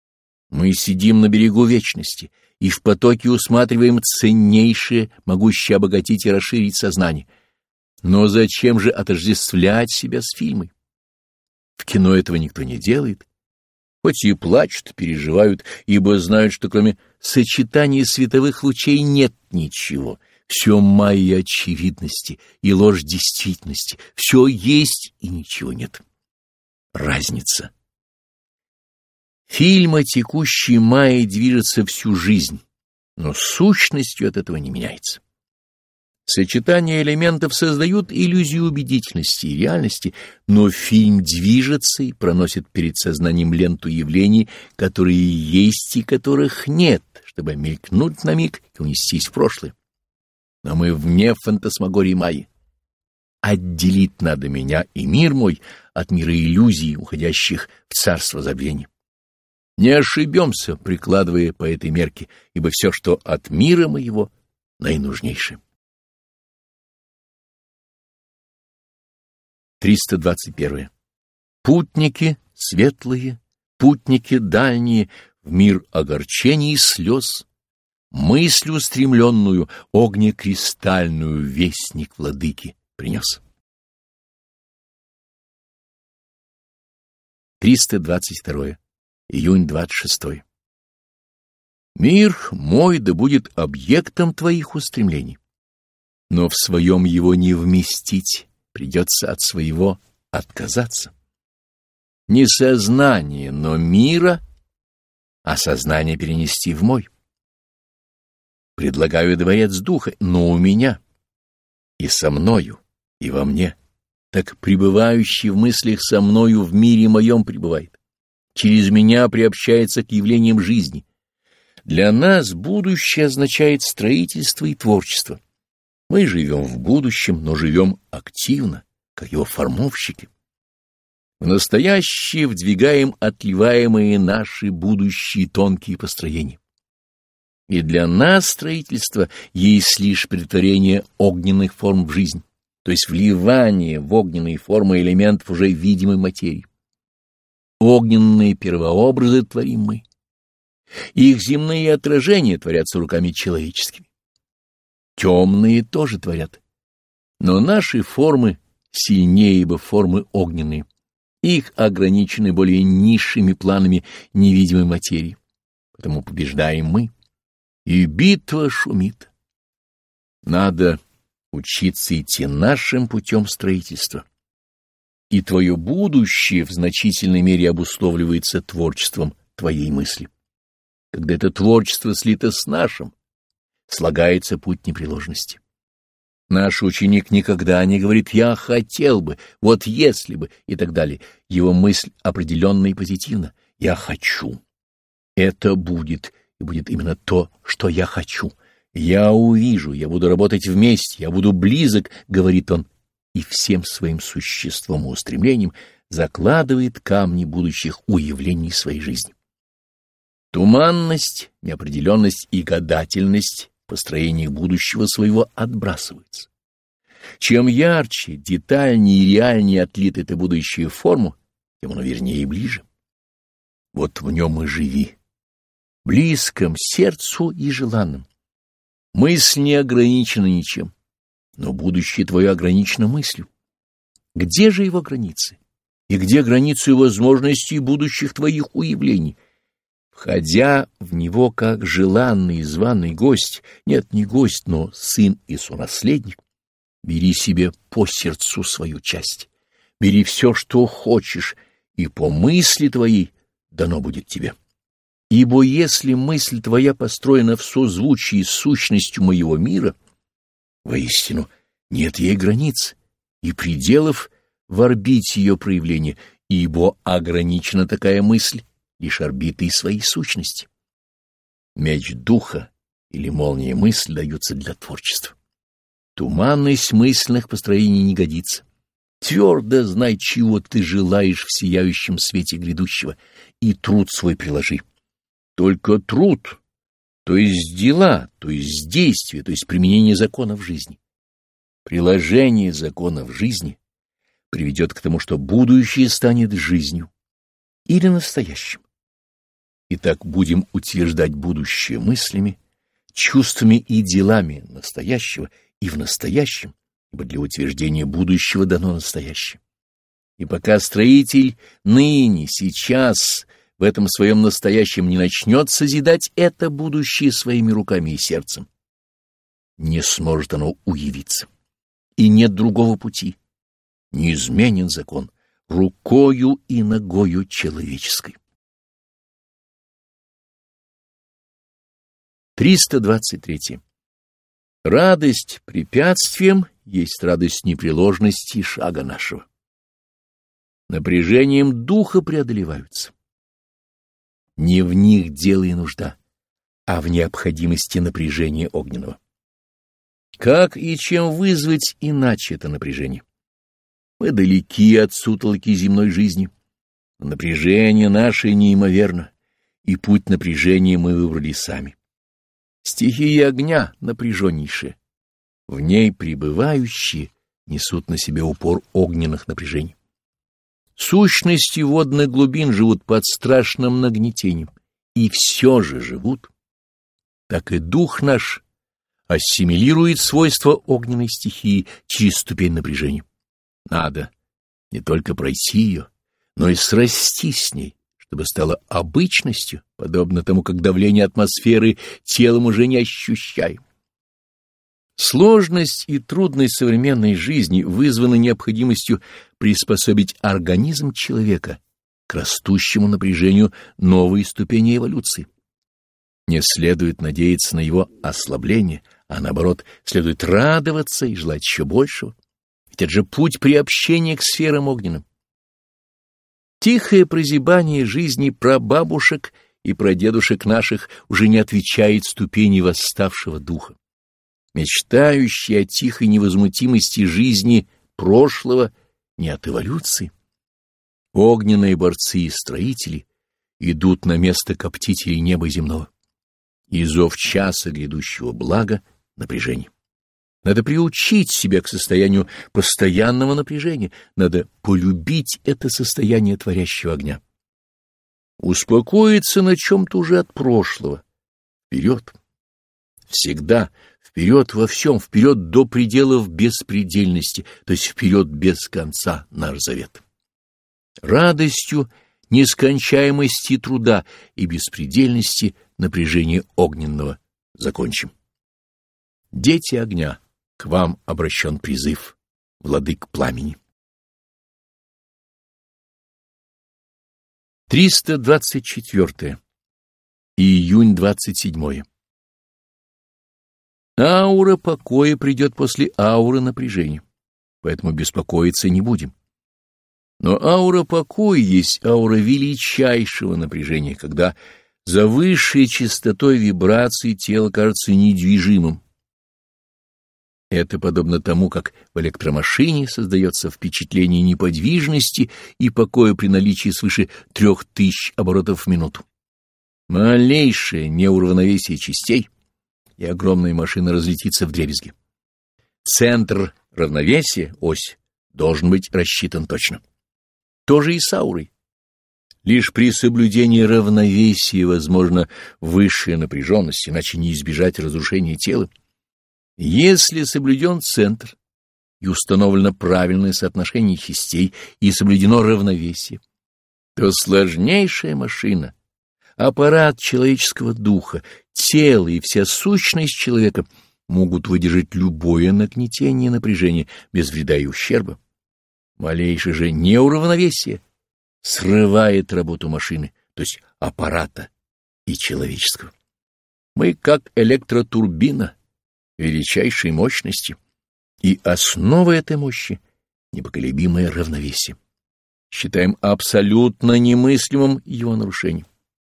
Мы сидим на берегу вечности и в потоке усматриваем ценнейшее, могущее обогатить и расширить сознание. Но зачем же отождествлять себя с фильмой? В кино этого никто не делает. хоть и плачут, переживают, ибо знают, что кроме сочетания световых лучей нет ничего. Все майя очевидности и ложь действительности. Все есть и ничего нет. Разница. Фильм о текущей майе движется всю жизнь, но сущностью от этого не меняется. Сочетание элементов создают иллюзию убедительности и реальности, но фильм движется и проносит перед сознанием ленту явлений, которые есть и которых нет, чтобы мелькнуть на миг и унестись в прошлое. Но мы вне фантасмагории майи. Отделить надо меня и мир мой от мира иллюзий, уходящих в царство забвения. Не ошибемся, прикладывая по этой мерке, ибо все, что от мира моего, наинужнейшее. триста двадцать первое. Путники светлые, путники дальние, в мир огорчений и слез, мысль устремленную, огнекристальную вестник владыки принес. триста двадцать второе. Июнь двадцать шестое. Мир мой да будет объектом твоих устремлений, но в своем его не вместить, придется от своего отказаться. Не сознание, но мира, а сознание перенести в мой. Предлагаю дворец духа, но у меня, и со мною, и во мне, так пребывающий в мыслях со мною в мире моем пребывает. Через меня приобщается к явлениям жизни. Для нас будущее означает строительство и творчество. Мы живем в будущем, но живем активно, как его формовщики. В настоящее вдвигаем отливаемые наши будущие тонкие построения. И для нас строительство есть лишь претворение огненных форм в жизнь, то есть вливание в огненные формы элементов уже видимой материи. Огненные первообразы творим мы. Их земные отражения творятся руками человеческими. Темные тоже творят. Но наши формы сильнее, ибо формы огненные. Их ограничены более низшими планами невидимой материи. Потому побеждаем мы. И битва шумит. Надо учиться идти нашим путем строительства. И твое будущее в значительной мере обусловливается творчеством твоей мысли. Когда это творчество слито с нашим, слагается путь непреложности. Наш ученик никогда не говорит «я хотел бы», «вот если бы» и так далее. Его мысль определенна и позитивна. «Я хочу». Это будет, и будет именно то, что я хочу. «Я увижу», «я буду работать вместе», «я буду близок», — говорит он, и всем своим существом и устремлением закладывает камни будущих уявлений своей жизни. Туманность, неопределенность и гадательность в построении будущего своего отбрасываются. Чем ярче, детальнее и реальнее отлит это будущее в форму, тем оно вернее и ближе. Вот в нем и живи, близком сердцу и желанным. Мысль не ограничена ничем, но будущее твое ограничено мыслью. Где же его границы? И где границы возможностей будущих твоих уявлений? Входя в него как желанный и званый гость, нет, не гость, но сын и сонаследник, бери себе по сердцу свою часть, бери все, что хочешь, и по мысли твоей дано будет тебе. Ибо если мысль твоя построена в созвучии с сущностью моего мира, воистину нет ей границ и пределов в орбите ее проявления, ибо ограничена такая мысль лишь орбитой своей сущности. Меч духа или молния мысли даются для творчества. Туманность мысленных построений не годится. Твердо знай, чего ты желаешь в сияющем свете грядущего, и труд свой приложи. Только труд, то есть дела, то есть действия, то есть применение законов жизни. Приложение законов жизни приведет к тому, что будущее станет жизнью или настоящим. Итак, будем утверждать будущее мыслями, чувствами и делами настоящего и в настоящем, ибо для утверждения будущего дано настоящее. И пока строитель ныне, сейчас в этом своем настоящем не начнет созидать это будущее своими руками и сердцем, не сможет оно уявиться. И нет другого пути. Неизменен закон рукою и ногою человеческой. триста двадцать три. Радость препятствием есть радость непреложности шага нашего. Напряжением духа преодолеваются. Не в них дело и нужда, а в необходимости напряжения огненного. Как и чем вызвать иначе это напряжение? Мы далеки от сутолоки земной жизни. Напряжение наше неимоверно, и путь напряжения мы выбрали сами. Стихия огня напряженнейшая, в ней пребывающие несут на себе упор огненных напряжений. Сущности водных глубин живут под страшным нагнетением, и все же живут. Так и дух наш ассимилирует свойства огненной стихии через ступень напряжения. Надо не только пройти ее, но и срасти с ней, чтобы стало обычностью, подобно тому, как давление атмосферы телом уже не ощущаем. Сложность и трудность современной жизни вызваны необходимостью приспособить организм человека к растущему напряжению новой ступени эволюции. Не следует надеяться на его ослабление, а наоборот, следует радоваться и желать еще большего. Ведь это же путь приобщения к сферам огненным. Тихое прозябание жизни прабабушек и прадедушек наших уже не отвечает ступени восставшего духа. Мечтающие о тихой невозмутимости жизни прошлого не от эволюции. Огненные борцы и строители идут на место коптителей неба земного. И зов часа грядущего блага — напряжение. Надо приучить себя к состоянию постоянного напряжения, надо полюбить это состояние творящего огня. Успокоиться на чем-то уже от прошлого. Вперед. Всегда вперед во всем, вперед до пределов беспредельности, то есть вперед без конца наш завет. Радостью нескончаемости труда и беспредельности напряжения огненного закончим. Дети огня, к вам обращен призыв, владык пламени. триста двадцать четыре. Июнь двадцать седьмое. Аура покоя придет после ауры напряжения, поэтому беспокоиться не будем. Но аура покоя есть аура величайшего напряжения, когда за высшей частотой вибраций тело кажется недвижимым. Это подобно тому, как в электромашине создается впечатление неподвижности и покоя при наличии свыше трех тысяч оборотов в минуту. Малейшее неуравновесие частей, и огромная машина разлетится вдребезги. Центр равновесия, ось, должен быть рассчитан точно. То же и с аурой. Лишь при соблюдении равновесия возможна высшая напряженность, иначе не избежать разрушения тела. Если соблюден центр и установлено правильное соотношение частей и соблюдено равновесие, то сложнейшая машина, аппарат человеческого духа, тело и вся сущность человека могут выдержать любое нагнетение и напряжение без вреда и ущерба. Малейшее же неуравновесие срывает работу машины, то есть аппарата и человеческого. Мы как электротурбина величайшей мощности, и основа этой мощи — непоколебимое равновесие. Считаем абсолютно немыслимым его нарушением.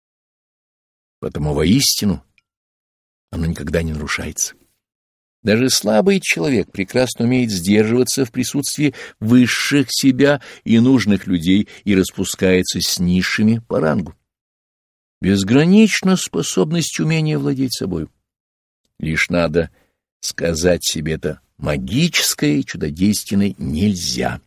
Потому воистину оно никогда не нарушается. Даже слабый человек прекрасно умеет сдерживаться в присутствии высших себя и нужных людей и распускается с низшими по рангу. Безгранична способность умения владеть собой. Лишь надо сказать себе это магическое и чудодейственное нельзя.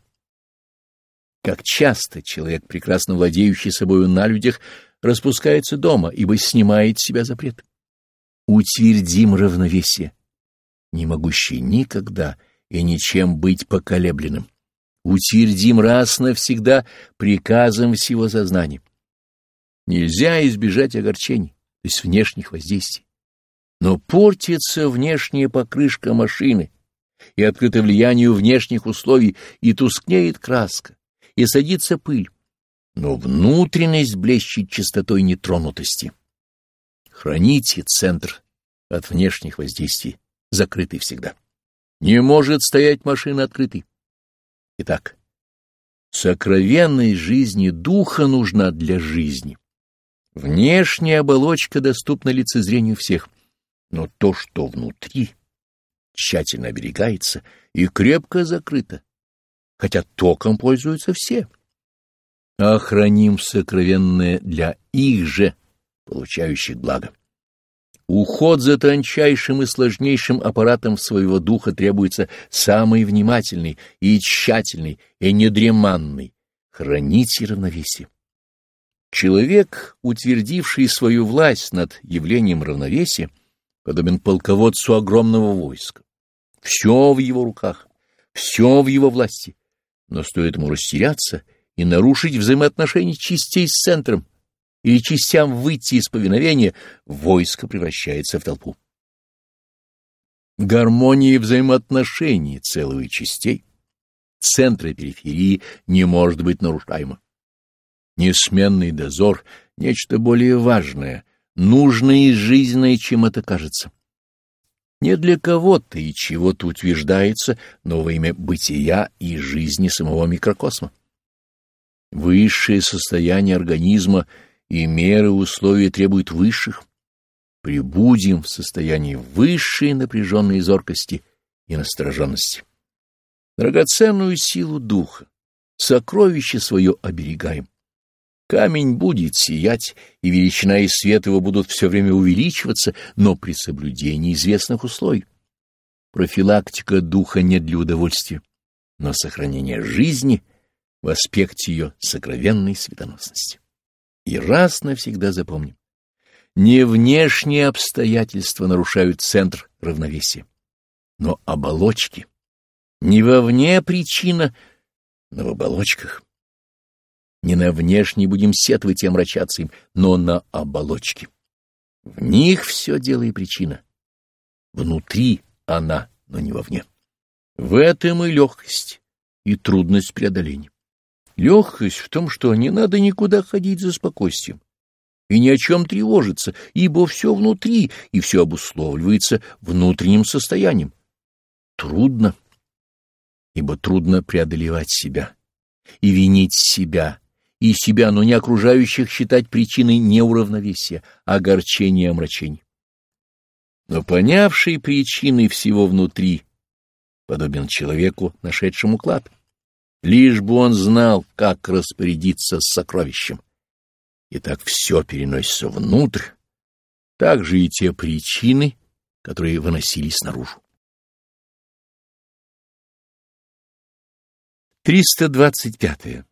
Как часто человек, прекрасно владеющий собою на людях, распускается дома, ибо снимает с себя запрет. Утвердим равновесие, не могущее никогда и ничем быть поколебленным. Утвердим раз навсегда приказом всего сознания. Нельзя избежать огорчений, то есть внешних воздействий. Но портится внешняя покрышка машины, и открыто влиянию внешних условий, и тускнеет краска, и садится пыль. Но внутренность блещет чистотой нетронутости. Храните центр от внешних воздействий, закрытый всегда. Не может стоять машина открытой. Итак, сокровенность жизни духа нужна для жизни. Внешняя оболочка доступна лицезрению всех, но то, что внутри, тщательно оберегается и крепко закрыто, хотя током пользуются все. Охраним сокровенное для их же, получающих благо. Уход за тончайшим и сложнейшим аппаратом своего духа требуется самый внимательный и тщательный, и недреманный. Храните равновесие. Человек, утвердивший свою власть над явлением равновесия, подобен полководцу огромного войска. Все в его руках, все в его власти, но стоит ему растеряться и нарушить взаимоотношения частей с центром, или частям выйти из повиновения, войско превращается в толпу. Гармония взаимоотношений целого и частей, центра и периферии не может быть нарушаема. Несменный дозор — нечто более важное, нужное и жизненное, чем это кажется. Не для кого-то и чего-то утверждается, но во имя бытия и жизни самого микрокосма. Высшее состояние организма и меры условия требуют высших. Прибудем в состоянии высшей напряженной зоркости и настороженности. Драгоценную силу духа, сокровище свое оберегаем. Камень будет сиять, и величина и свет его будут все время увеличиваться, но при соблюдении известных условий. Профилактика духа не для удовольствия, но сохранение жизни в аспекте ее сокровенной светоносности. И раз навсегда запомним: не внешние обстоятельства нарушают центр равновесия, но оболочки. Не вовне причина, но в оболочках. Не на внешней будем сетовать и омрачаться им, но на оболочке. В них все дело и причина. Внутри она, но не вовне. В этом и легкость, и трудность преодоления. Легкость в том, что не надо никуда ходить за спокойствием и ни о чем тревожиться, ибо все внутри, и все обусловливается внутренним состоянием. Трудно, ибо трудно преодолевать себя и винить себя, и себя, но не окружающих, считать причиной неуравновесия, огорчения и омрачений. Но понявший причины всего внутри подобен человеку, нашедшему клад. Лишь бы он знал, как распорядиться с сокровищем. И так все переносится внутрь, так же и те причины, которые выносились наружу. триста двадцать пятое.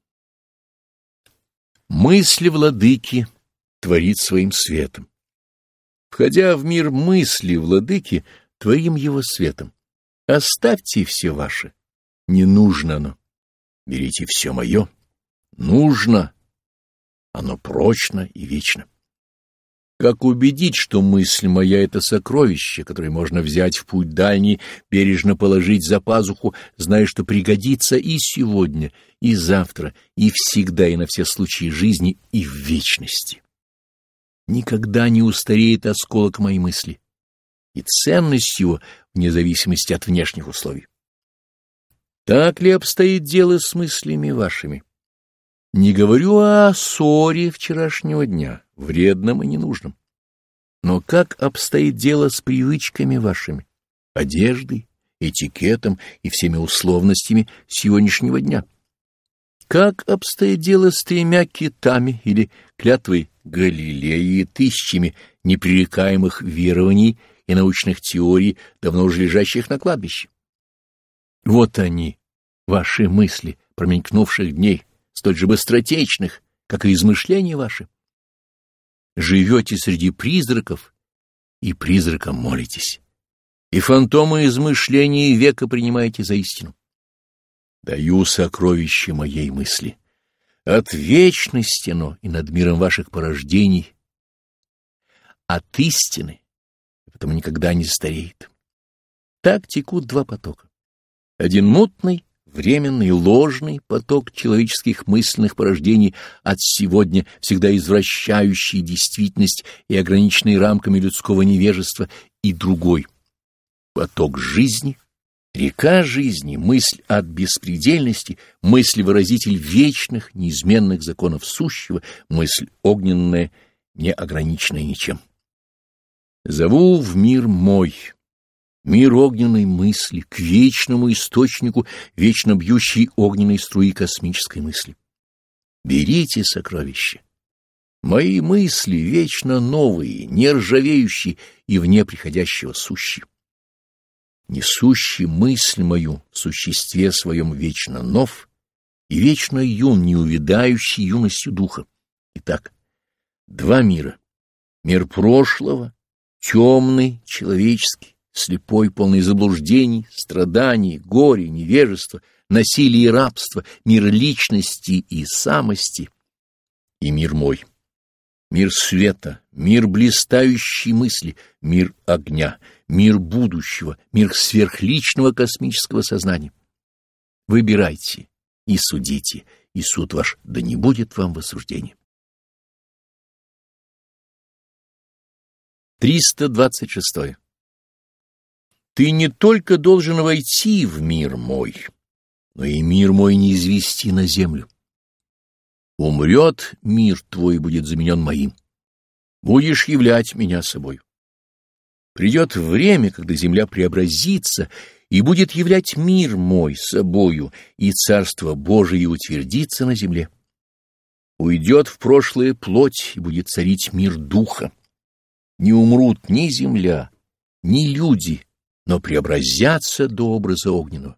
Мысли владыки творит своим светом. Входя в мир мысли владыки, творим его светом. Оставьте все ваше, не нужно оно. Берите все мое, нужно, оно прочно и вечно. Как убедить, что мысль моя — это сокровище, которое можно взять в путь дальний, бережно положить за пазуху, зная, что пригодится и сегодня, и завтра, и всегда, и на все случаи жизни, и в вечности? Никогда не устареет осколок моей мысли, и ценность его вне зависимости от внешних условий. Так ли обстоит дело с мыслями вашими? Не говорю о ссоре вчерашнего дня, вредном и ненужном. Но как обстоит дело с привычками вашими, одеждой, этикетом и всеми условностями сегодняшнего дня? Как обстоит дело с тремя китами или клятвой Галилея и тысячами непререкаемых верований и научных теорий, давно уже лежащих на кладбище? Вот они, ваши мысли промелькнувших дней, столь же быстротечных, как и измышления ваши. Живете среди призраков, и призракам молитесь, и фантомы измышлений века принимаете за истину. Даю сокровище моей мысли. От вечности оно и над миром ваших порождений, от истины, потому никогда не стареет. Так текут два потока. Один мутный, временный, ложный поток человеческих мысленных порождений от сегодня, всегда извращающий действительность и ограниченный рамками людского невежества, и другой поток жизни, река жизни, мысль от беспредельности, мысль-выразитель вечных, неизменных законов сущего, мысль огненная, не ограниченная ничем. Зову в мир мой, мир огненной мысли, к вечному источнику вечно бьющей огненной струи космической мысли. Берите сокровища. Мои мысли вечно новые, нержавеющие и вне приходящего сущие. Несущий мысль мою в существе своем вечно нов и вечно юн, неувядающий юностью духа. Итак, два мира. Мир прошлого, темный, человеческий, слепой, полный заблуждений, страданий, горя, невежества, насилия и рабства, мир личности и самости, и мир мой. Мир света, мир блистающей мысли, мир огня, мир будущего, мир сверхличного космического сознания. Выбирайте и судите, и суд ваш да не будет вам в осуждении. триста двадцать шесть. Ты не только должен войти в мир мой, но и мир мой не извести на землю. Умрет мир твой, будет заменен моим. Будешь являть меня собой. Придет время, когда земля преобразится и будет являть мир мой собою, и Царство Божие утвердится на земле. Уйдет в прошлое плоть, и будет царить мир духа. Не умрут ни земля, ни люди, но преобразятся до образа огненного.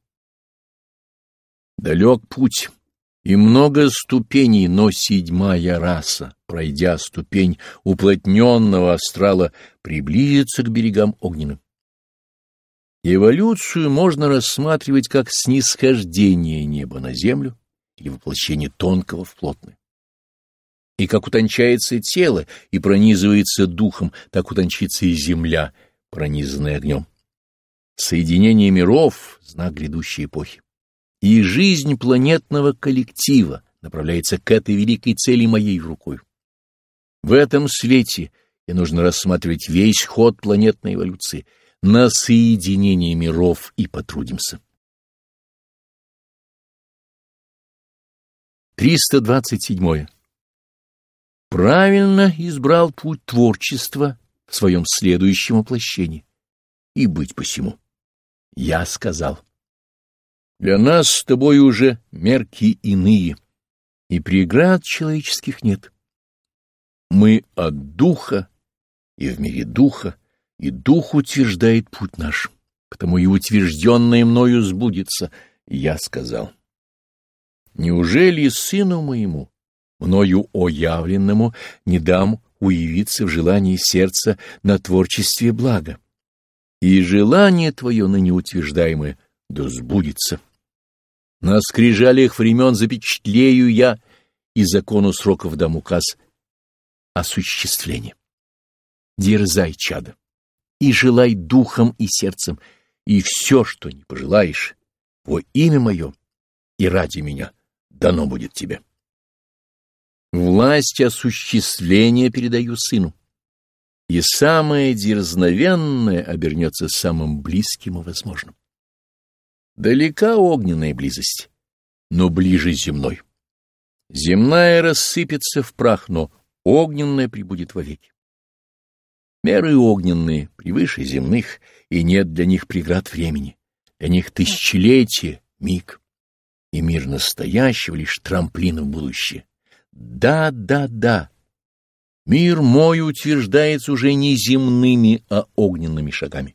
Далек путь. И много ступеней, но седьмая раса, пройдя ступень уплотненного астрала, приблизится к берегам огненным. Эволюцию можно рассматривать как снисхождение неба на землю или воплощение тонкого в плотное. И как утончается тело и пронизывается духом, так утончится и земля, пронизанная огнем. Соединение миров — знак грядущей эпохи. И жизнь планетного коллектива направляется к этой великой цели моей рукой. В этом свете и нужно рассматривать весь ход планетной эволюции, на соединение миров и потрудимся. триста двадцать семь. Правильно избрал путь творчества в своем следующем воплощении. И быть посему. Я сказал. Для нас с тобой уже мерки иные, и преград человеческих нет. Мы от духа, и в мире духа, и дух утверждает путь наш, потому и утвержденное мною сбудется, я сказал. Неужели сыну моему, мною оявленному, не дам уявиться в желании сердца на творчестве блага? И желание твое ныне утверждаемое да сбудется. На скрижалях времен запечатлею я, и закону сроков дам указ осуществления. Дерзай, чадо, и желай духом и сердцем, и все, что не пожелаешь, во имя мое и ради меня дано будет тебе. Власть осуществления передаю сыну, и самое дерзновенное обернется самым близким и возможным. Далека огненная близость, но ближе земной. Земная рассыпется в прах, но огненная пребудет вовеки. Меры огненные превыше земных, и нет для них преград времени. Для них тысячелетие, миг, и мир настоящего лишь трамплин в будущее. Да, да, да. Мир мой утверждается уже не земными, а огненными шагами.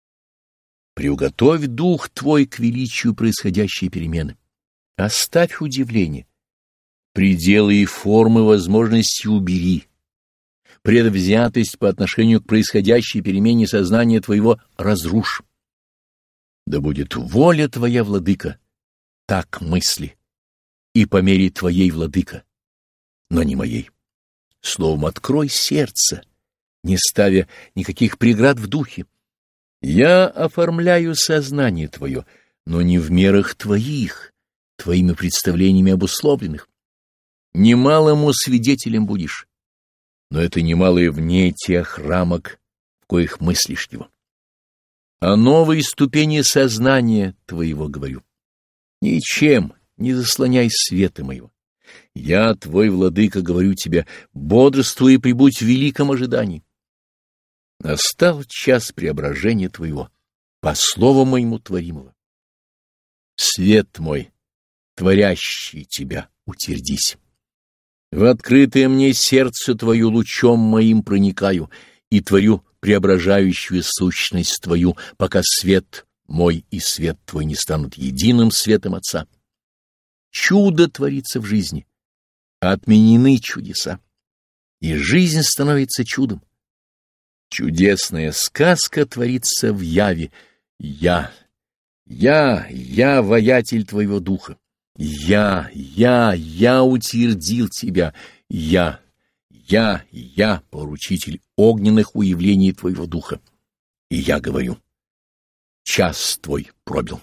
Приуготовь дух твой к величию происходящей перемены. Оставь удивление. Пределы и формы возможности убери. Предвзятость по отношению к происходящей перемене сознания твоего разрушь. Да будет воля твоя, владыка, так мысли. и по мере Твоей, владыка, но не моей. Словом, открой сердце, не ставя никаких преград в духе. Я оформляю сознание Твое, но не в мерах Твоих, Твоими представлениями обусловленных. Немалому свидетелем будешь, но это немалое вне тех рамок, в коих мыслишь его. О новой ступени сознания Твоего говорю. Ничем не заслоняй света моего. Я, Твой владыка, говорю Тебе, бодрствуй и пребудь в великом ожидании. Настал час преображения Твоего, по слову моему творимого. Свет мой, творящий Тебя, утвердись. В открытое мне сердце Твою лучом моим проникаю и творю преображающую сущность Твою, пока свет мой и свет Твой не станут единым светом Отца. Чудо творится в жизни, отменены чудеса, и жизнь становится чудом. Чудесная сказка творится в яве. Я, я, я, воятель Твоего духа. Я, я, я утвердил Тебя. Я, я, я, поручитель огненных уявлений Твоего духа. И я говорю, час Твой пробил.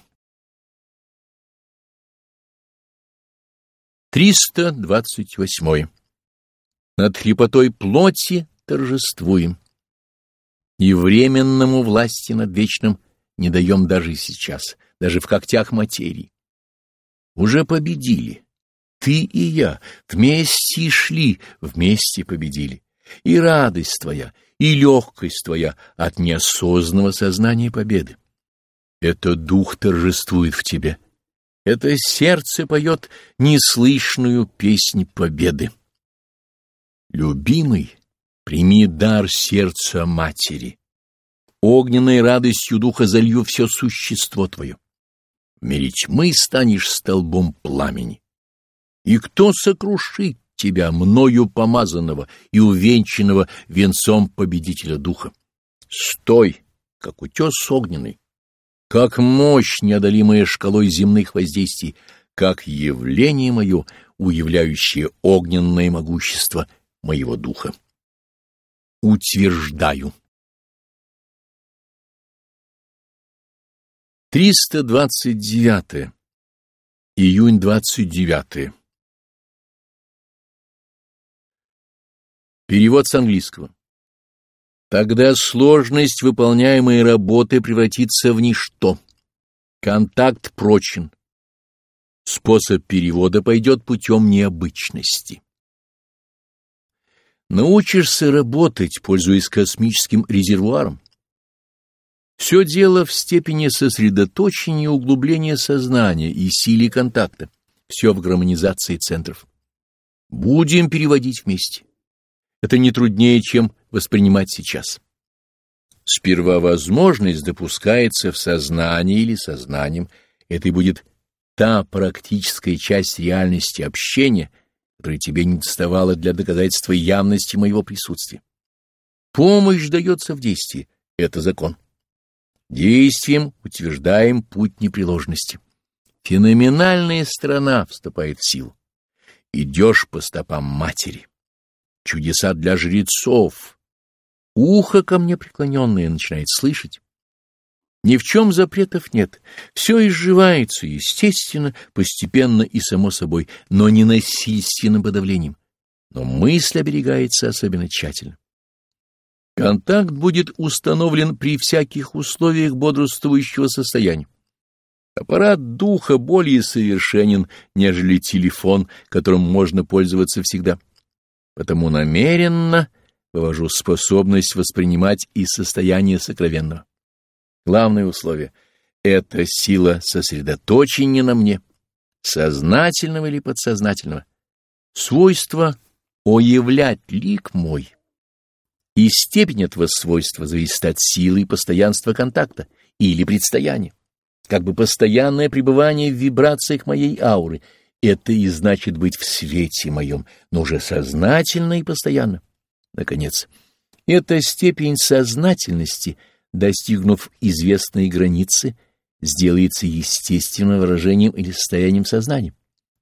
триста двадцать восьмой. Над хрипотой плоти торжествуем, и временному власти над вечным не даем даже сейчас, даже в когтях материи. Уже победили. Ты и я вместе шли, вместе победили. И радость Твоя, и легкость Твоя от неосознанного сознания победы. Это дух торжествует в Тебе. Это сердце поет неслышную песнь победы. Любимый, прими дар сердца матери. Огненной радостью духа залью все существо Твое. В мире тьмы станешь столбом пламени. И кто сокрушит Тебя, мною помазанного и увенчанного венцом победителя духа? Стой, как утес огненный, как мощь, неодолимая шкалой земных воздействий, как явление мое, уявляющее огненное могущество моего духа. Утверждаю. триста двадцать девятое. Июнь двадцать девятое. Перевод с английского. Тогда сложность выполняемой работы превратится в ничто. Контакт прочен. Способ перевода пойдет путем необычности. Научишься работать, пользуясь космическим резервуаром. Все дело в степени сосредоточения и углубления сознания и силе контакта. Все в гармонизации центров. Будем переводить вместе. Это не труднее, чем воспринимать сейчас. Сперва возможность допускается в сознании или сознанием. Это и будет та практическая часть реальности общения, которая тебе не доставала для доказательства явности моего присутствия. Помощь дается в действии. Это закон. Действием утверждаем путь непреложности. Феноменальная сторона вступает в силу. Идешь по стопам матери. Чудеса для жрецов. Ухо ко мне преклоненное начинает слышать. Ни в чем запретов нет. Все изживается естественно, постепенно и само собой, но не насильственным подавлением. Но мысль оберегается особенно тщательно. Контакт будет установлен при всяких условиях бодрствующего состояния. Аппарат духа более совершенен, нежели телефон, которым можно пользоваться всегда. Потому намеренно вывожу способность воспринимать и состояние сокровенного. Главное условие — это сила сосредоточения на мне, сознательного или подсознательного, свойство уявлять лик мой. И степень этого свойства зависит от силы и постоянства контакта или предстояния. Как бы постоянное пребывание в вибрациях моей ауры — это и значит быть в свете моем, но уже сознательно и постоянно. Наконец, эта степень сознательности, достигнув известной границы, сделается естественным выражением или состоянием сознания.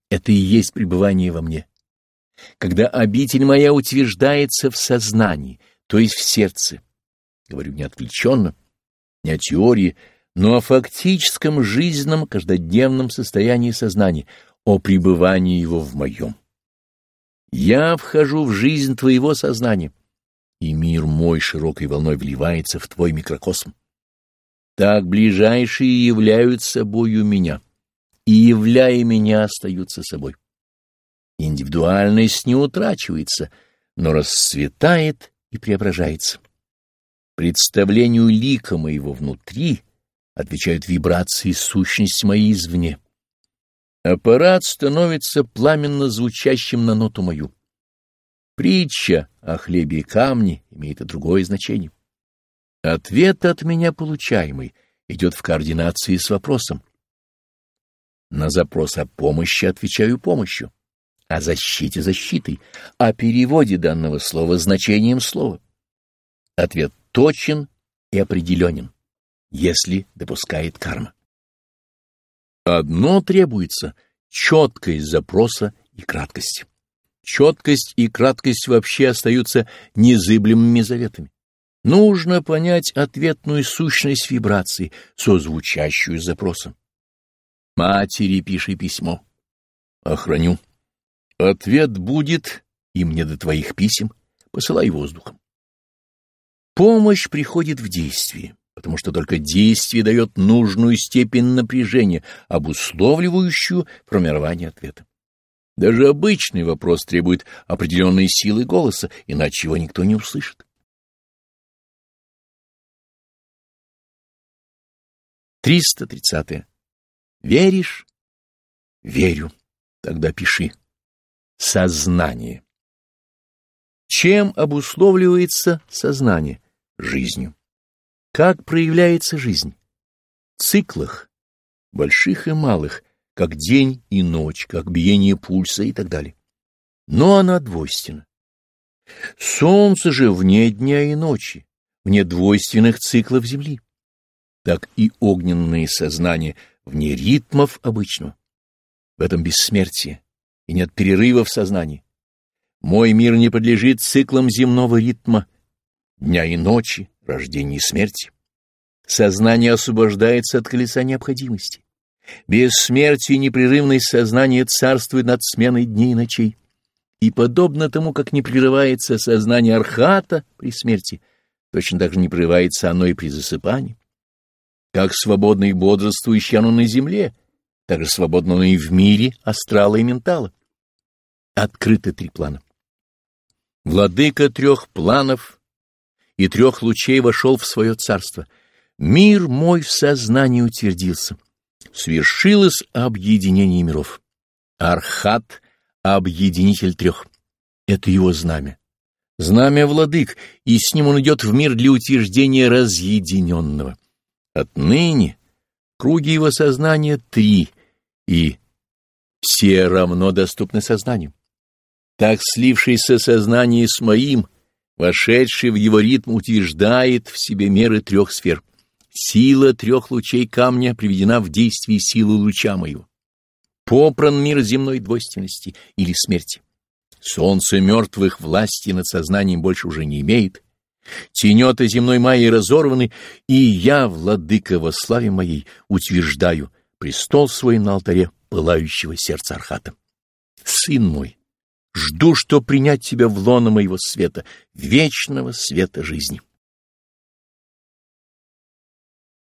Это и есть пребывание во мне. Когда обитель моя утверждается в сознании, то есть в сердце, говорю не отвлеченно, не о теории, но о фактическом жизненном каждодневном состоянии сознания, о пребывании его в моем. Я вхожу в жизнь твоего сознания, и мир мой широкой волной вливается в твой микрокосм. Так ближайшие являются собою меня, и, являя меня, остаются собой. Индивидуальность не утрачивается, но расцветает и преображается. Представлению лика моего внутри отвечают вибрации сущности моей извне. Аппарат становится пламенно звучащим на ноту мою. Притча о хлебе и камне имеет и другое значение. Ответ от меня получаемый идет в координации с вопросом. На запрос о помощи отвечаю помощью, о защите — защитой, о переводе данного слова значением слова. Ответ точен и определенен, если допускает карма. Одно требуется — четкость запроса и краткость. Четкость и краткость вообще остаются незыблемыми заветами. Нужно понять ответную сущность вибрации, созвучащую с запросом. Матери пиши письмо. Охраню. Ответ будет, и мне до твоих писем, посылай воздухом. Помощь приходит в действии, потому что только действие дает нужную степень напряжения, обусловливающую формирование ответа. Даже обычный вопрос требует определенной силы голоса, иначе его никто не услышит. триста тридцатое. Веришь? Верю. Тогда пиши. Сознание. Чем обусловливается сознание? Жизнью. Как проявляется жизнь? В циклах, больших и малых, как день и ночь, как биение пульса и так далее. Но она двойственна. Солнце же вне дня и ночи, вне двойственных циклов Земли. Так и огненные сознания вне ритмов обычного. В этом бессмертие, и нет перерыва в сознании. Мой мир не подлежит циклам земного ритма, дня и ночи, рождения и смерти. Сознание освобождается от колеса необходимости. Бессмертие и непрерывность сознания царствует над сменой дней и ночей. И подобно тому, как не прерывается сознание архата при смерти, точно так же не прерывается оно и при засыпании. Как свободно и бодрствующее оно на земле, так же свободно оно и в мире астрала и ментала. Открыты три плана. Владыка трех планов и трех лучей вошел в свое царство. Мир мой в сознании утвердился. Свершилось объединение миров. Архат — объединитель трех. Это его знамя. Знамя владык, и с ним он идет в мир для утверждения разъединенного. Отныне круги его сознания три, и все равно доступны сознанию. Так слившееся сознание с моим, вошедший в его ритм, утверждает в себе меры трех сфер. Сила трех лучей камня приведена в действие силы луча моего. Попран мир земной двойственности или смерти. Солнце мертвых власти над сознанием больше уже не имеет. Тенета земной майи разорваны, и я, владыка во славе моей, утверждаю престол свой на алтаре пылающего сердца Архата. Сын мой, жду, что принять тебя в лоно моего света, вечного света жизни.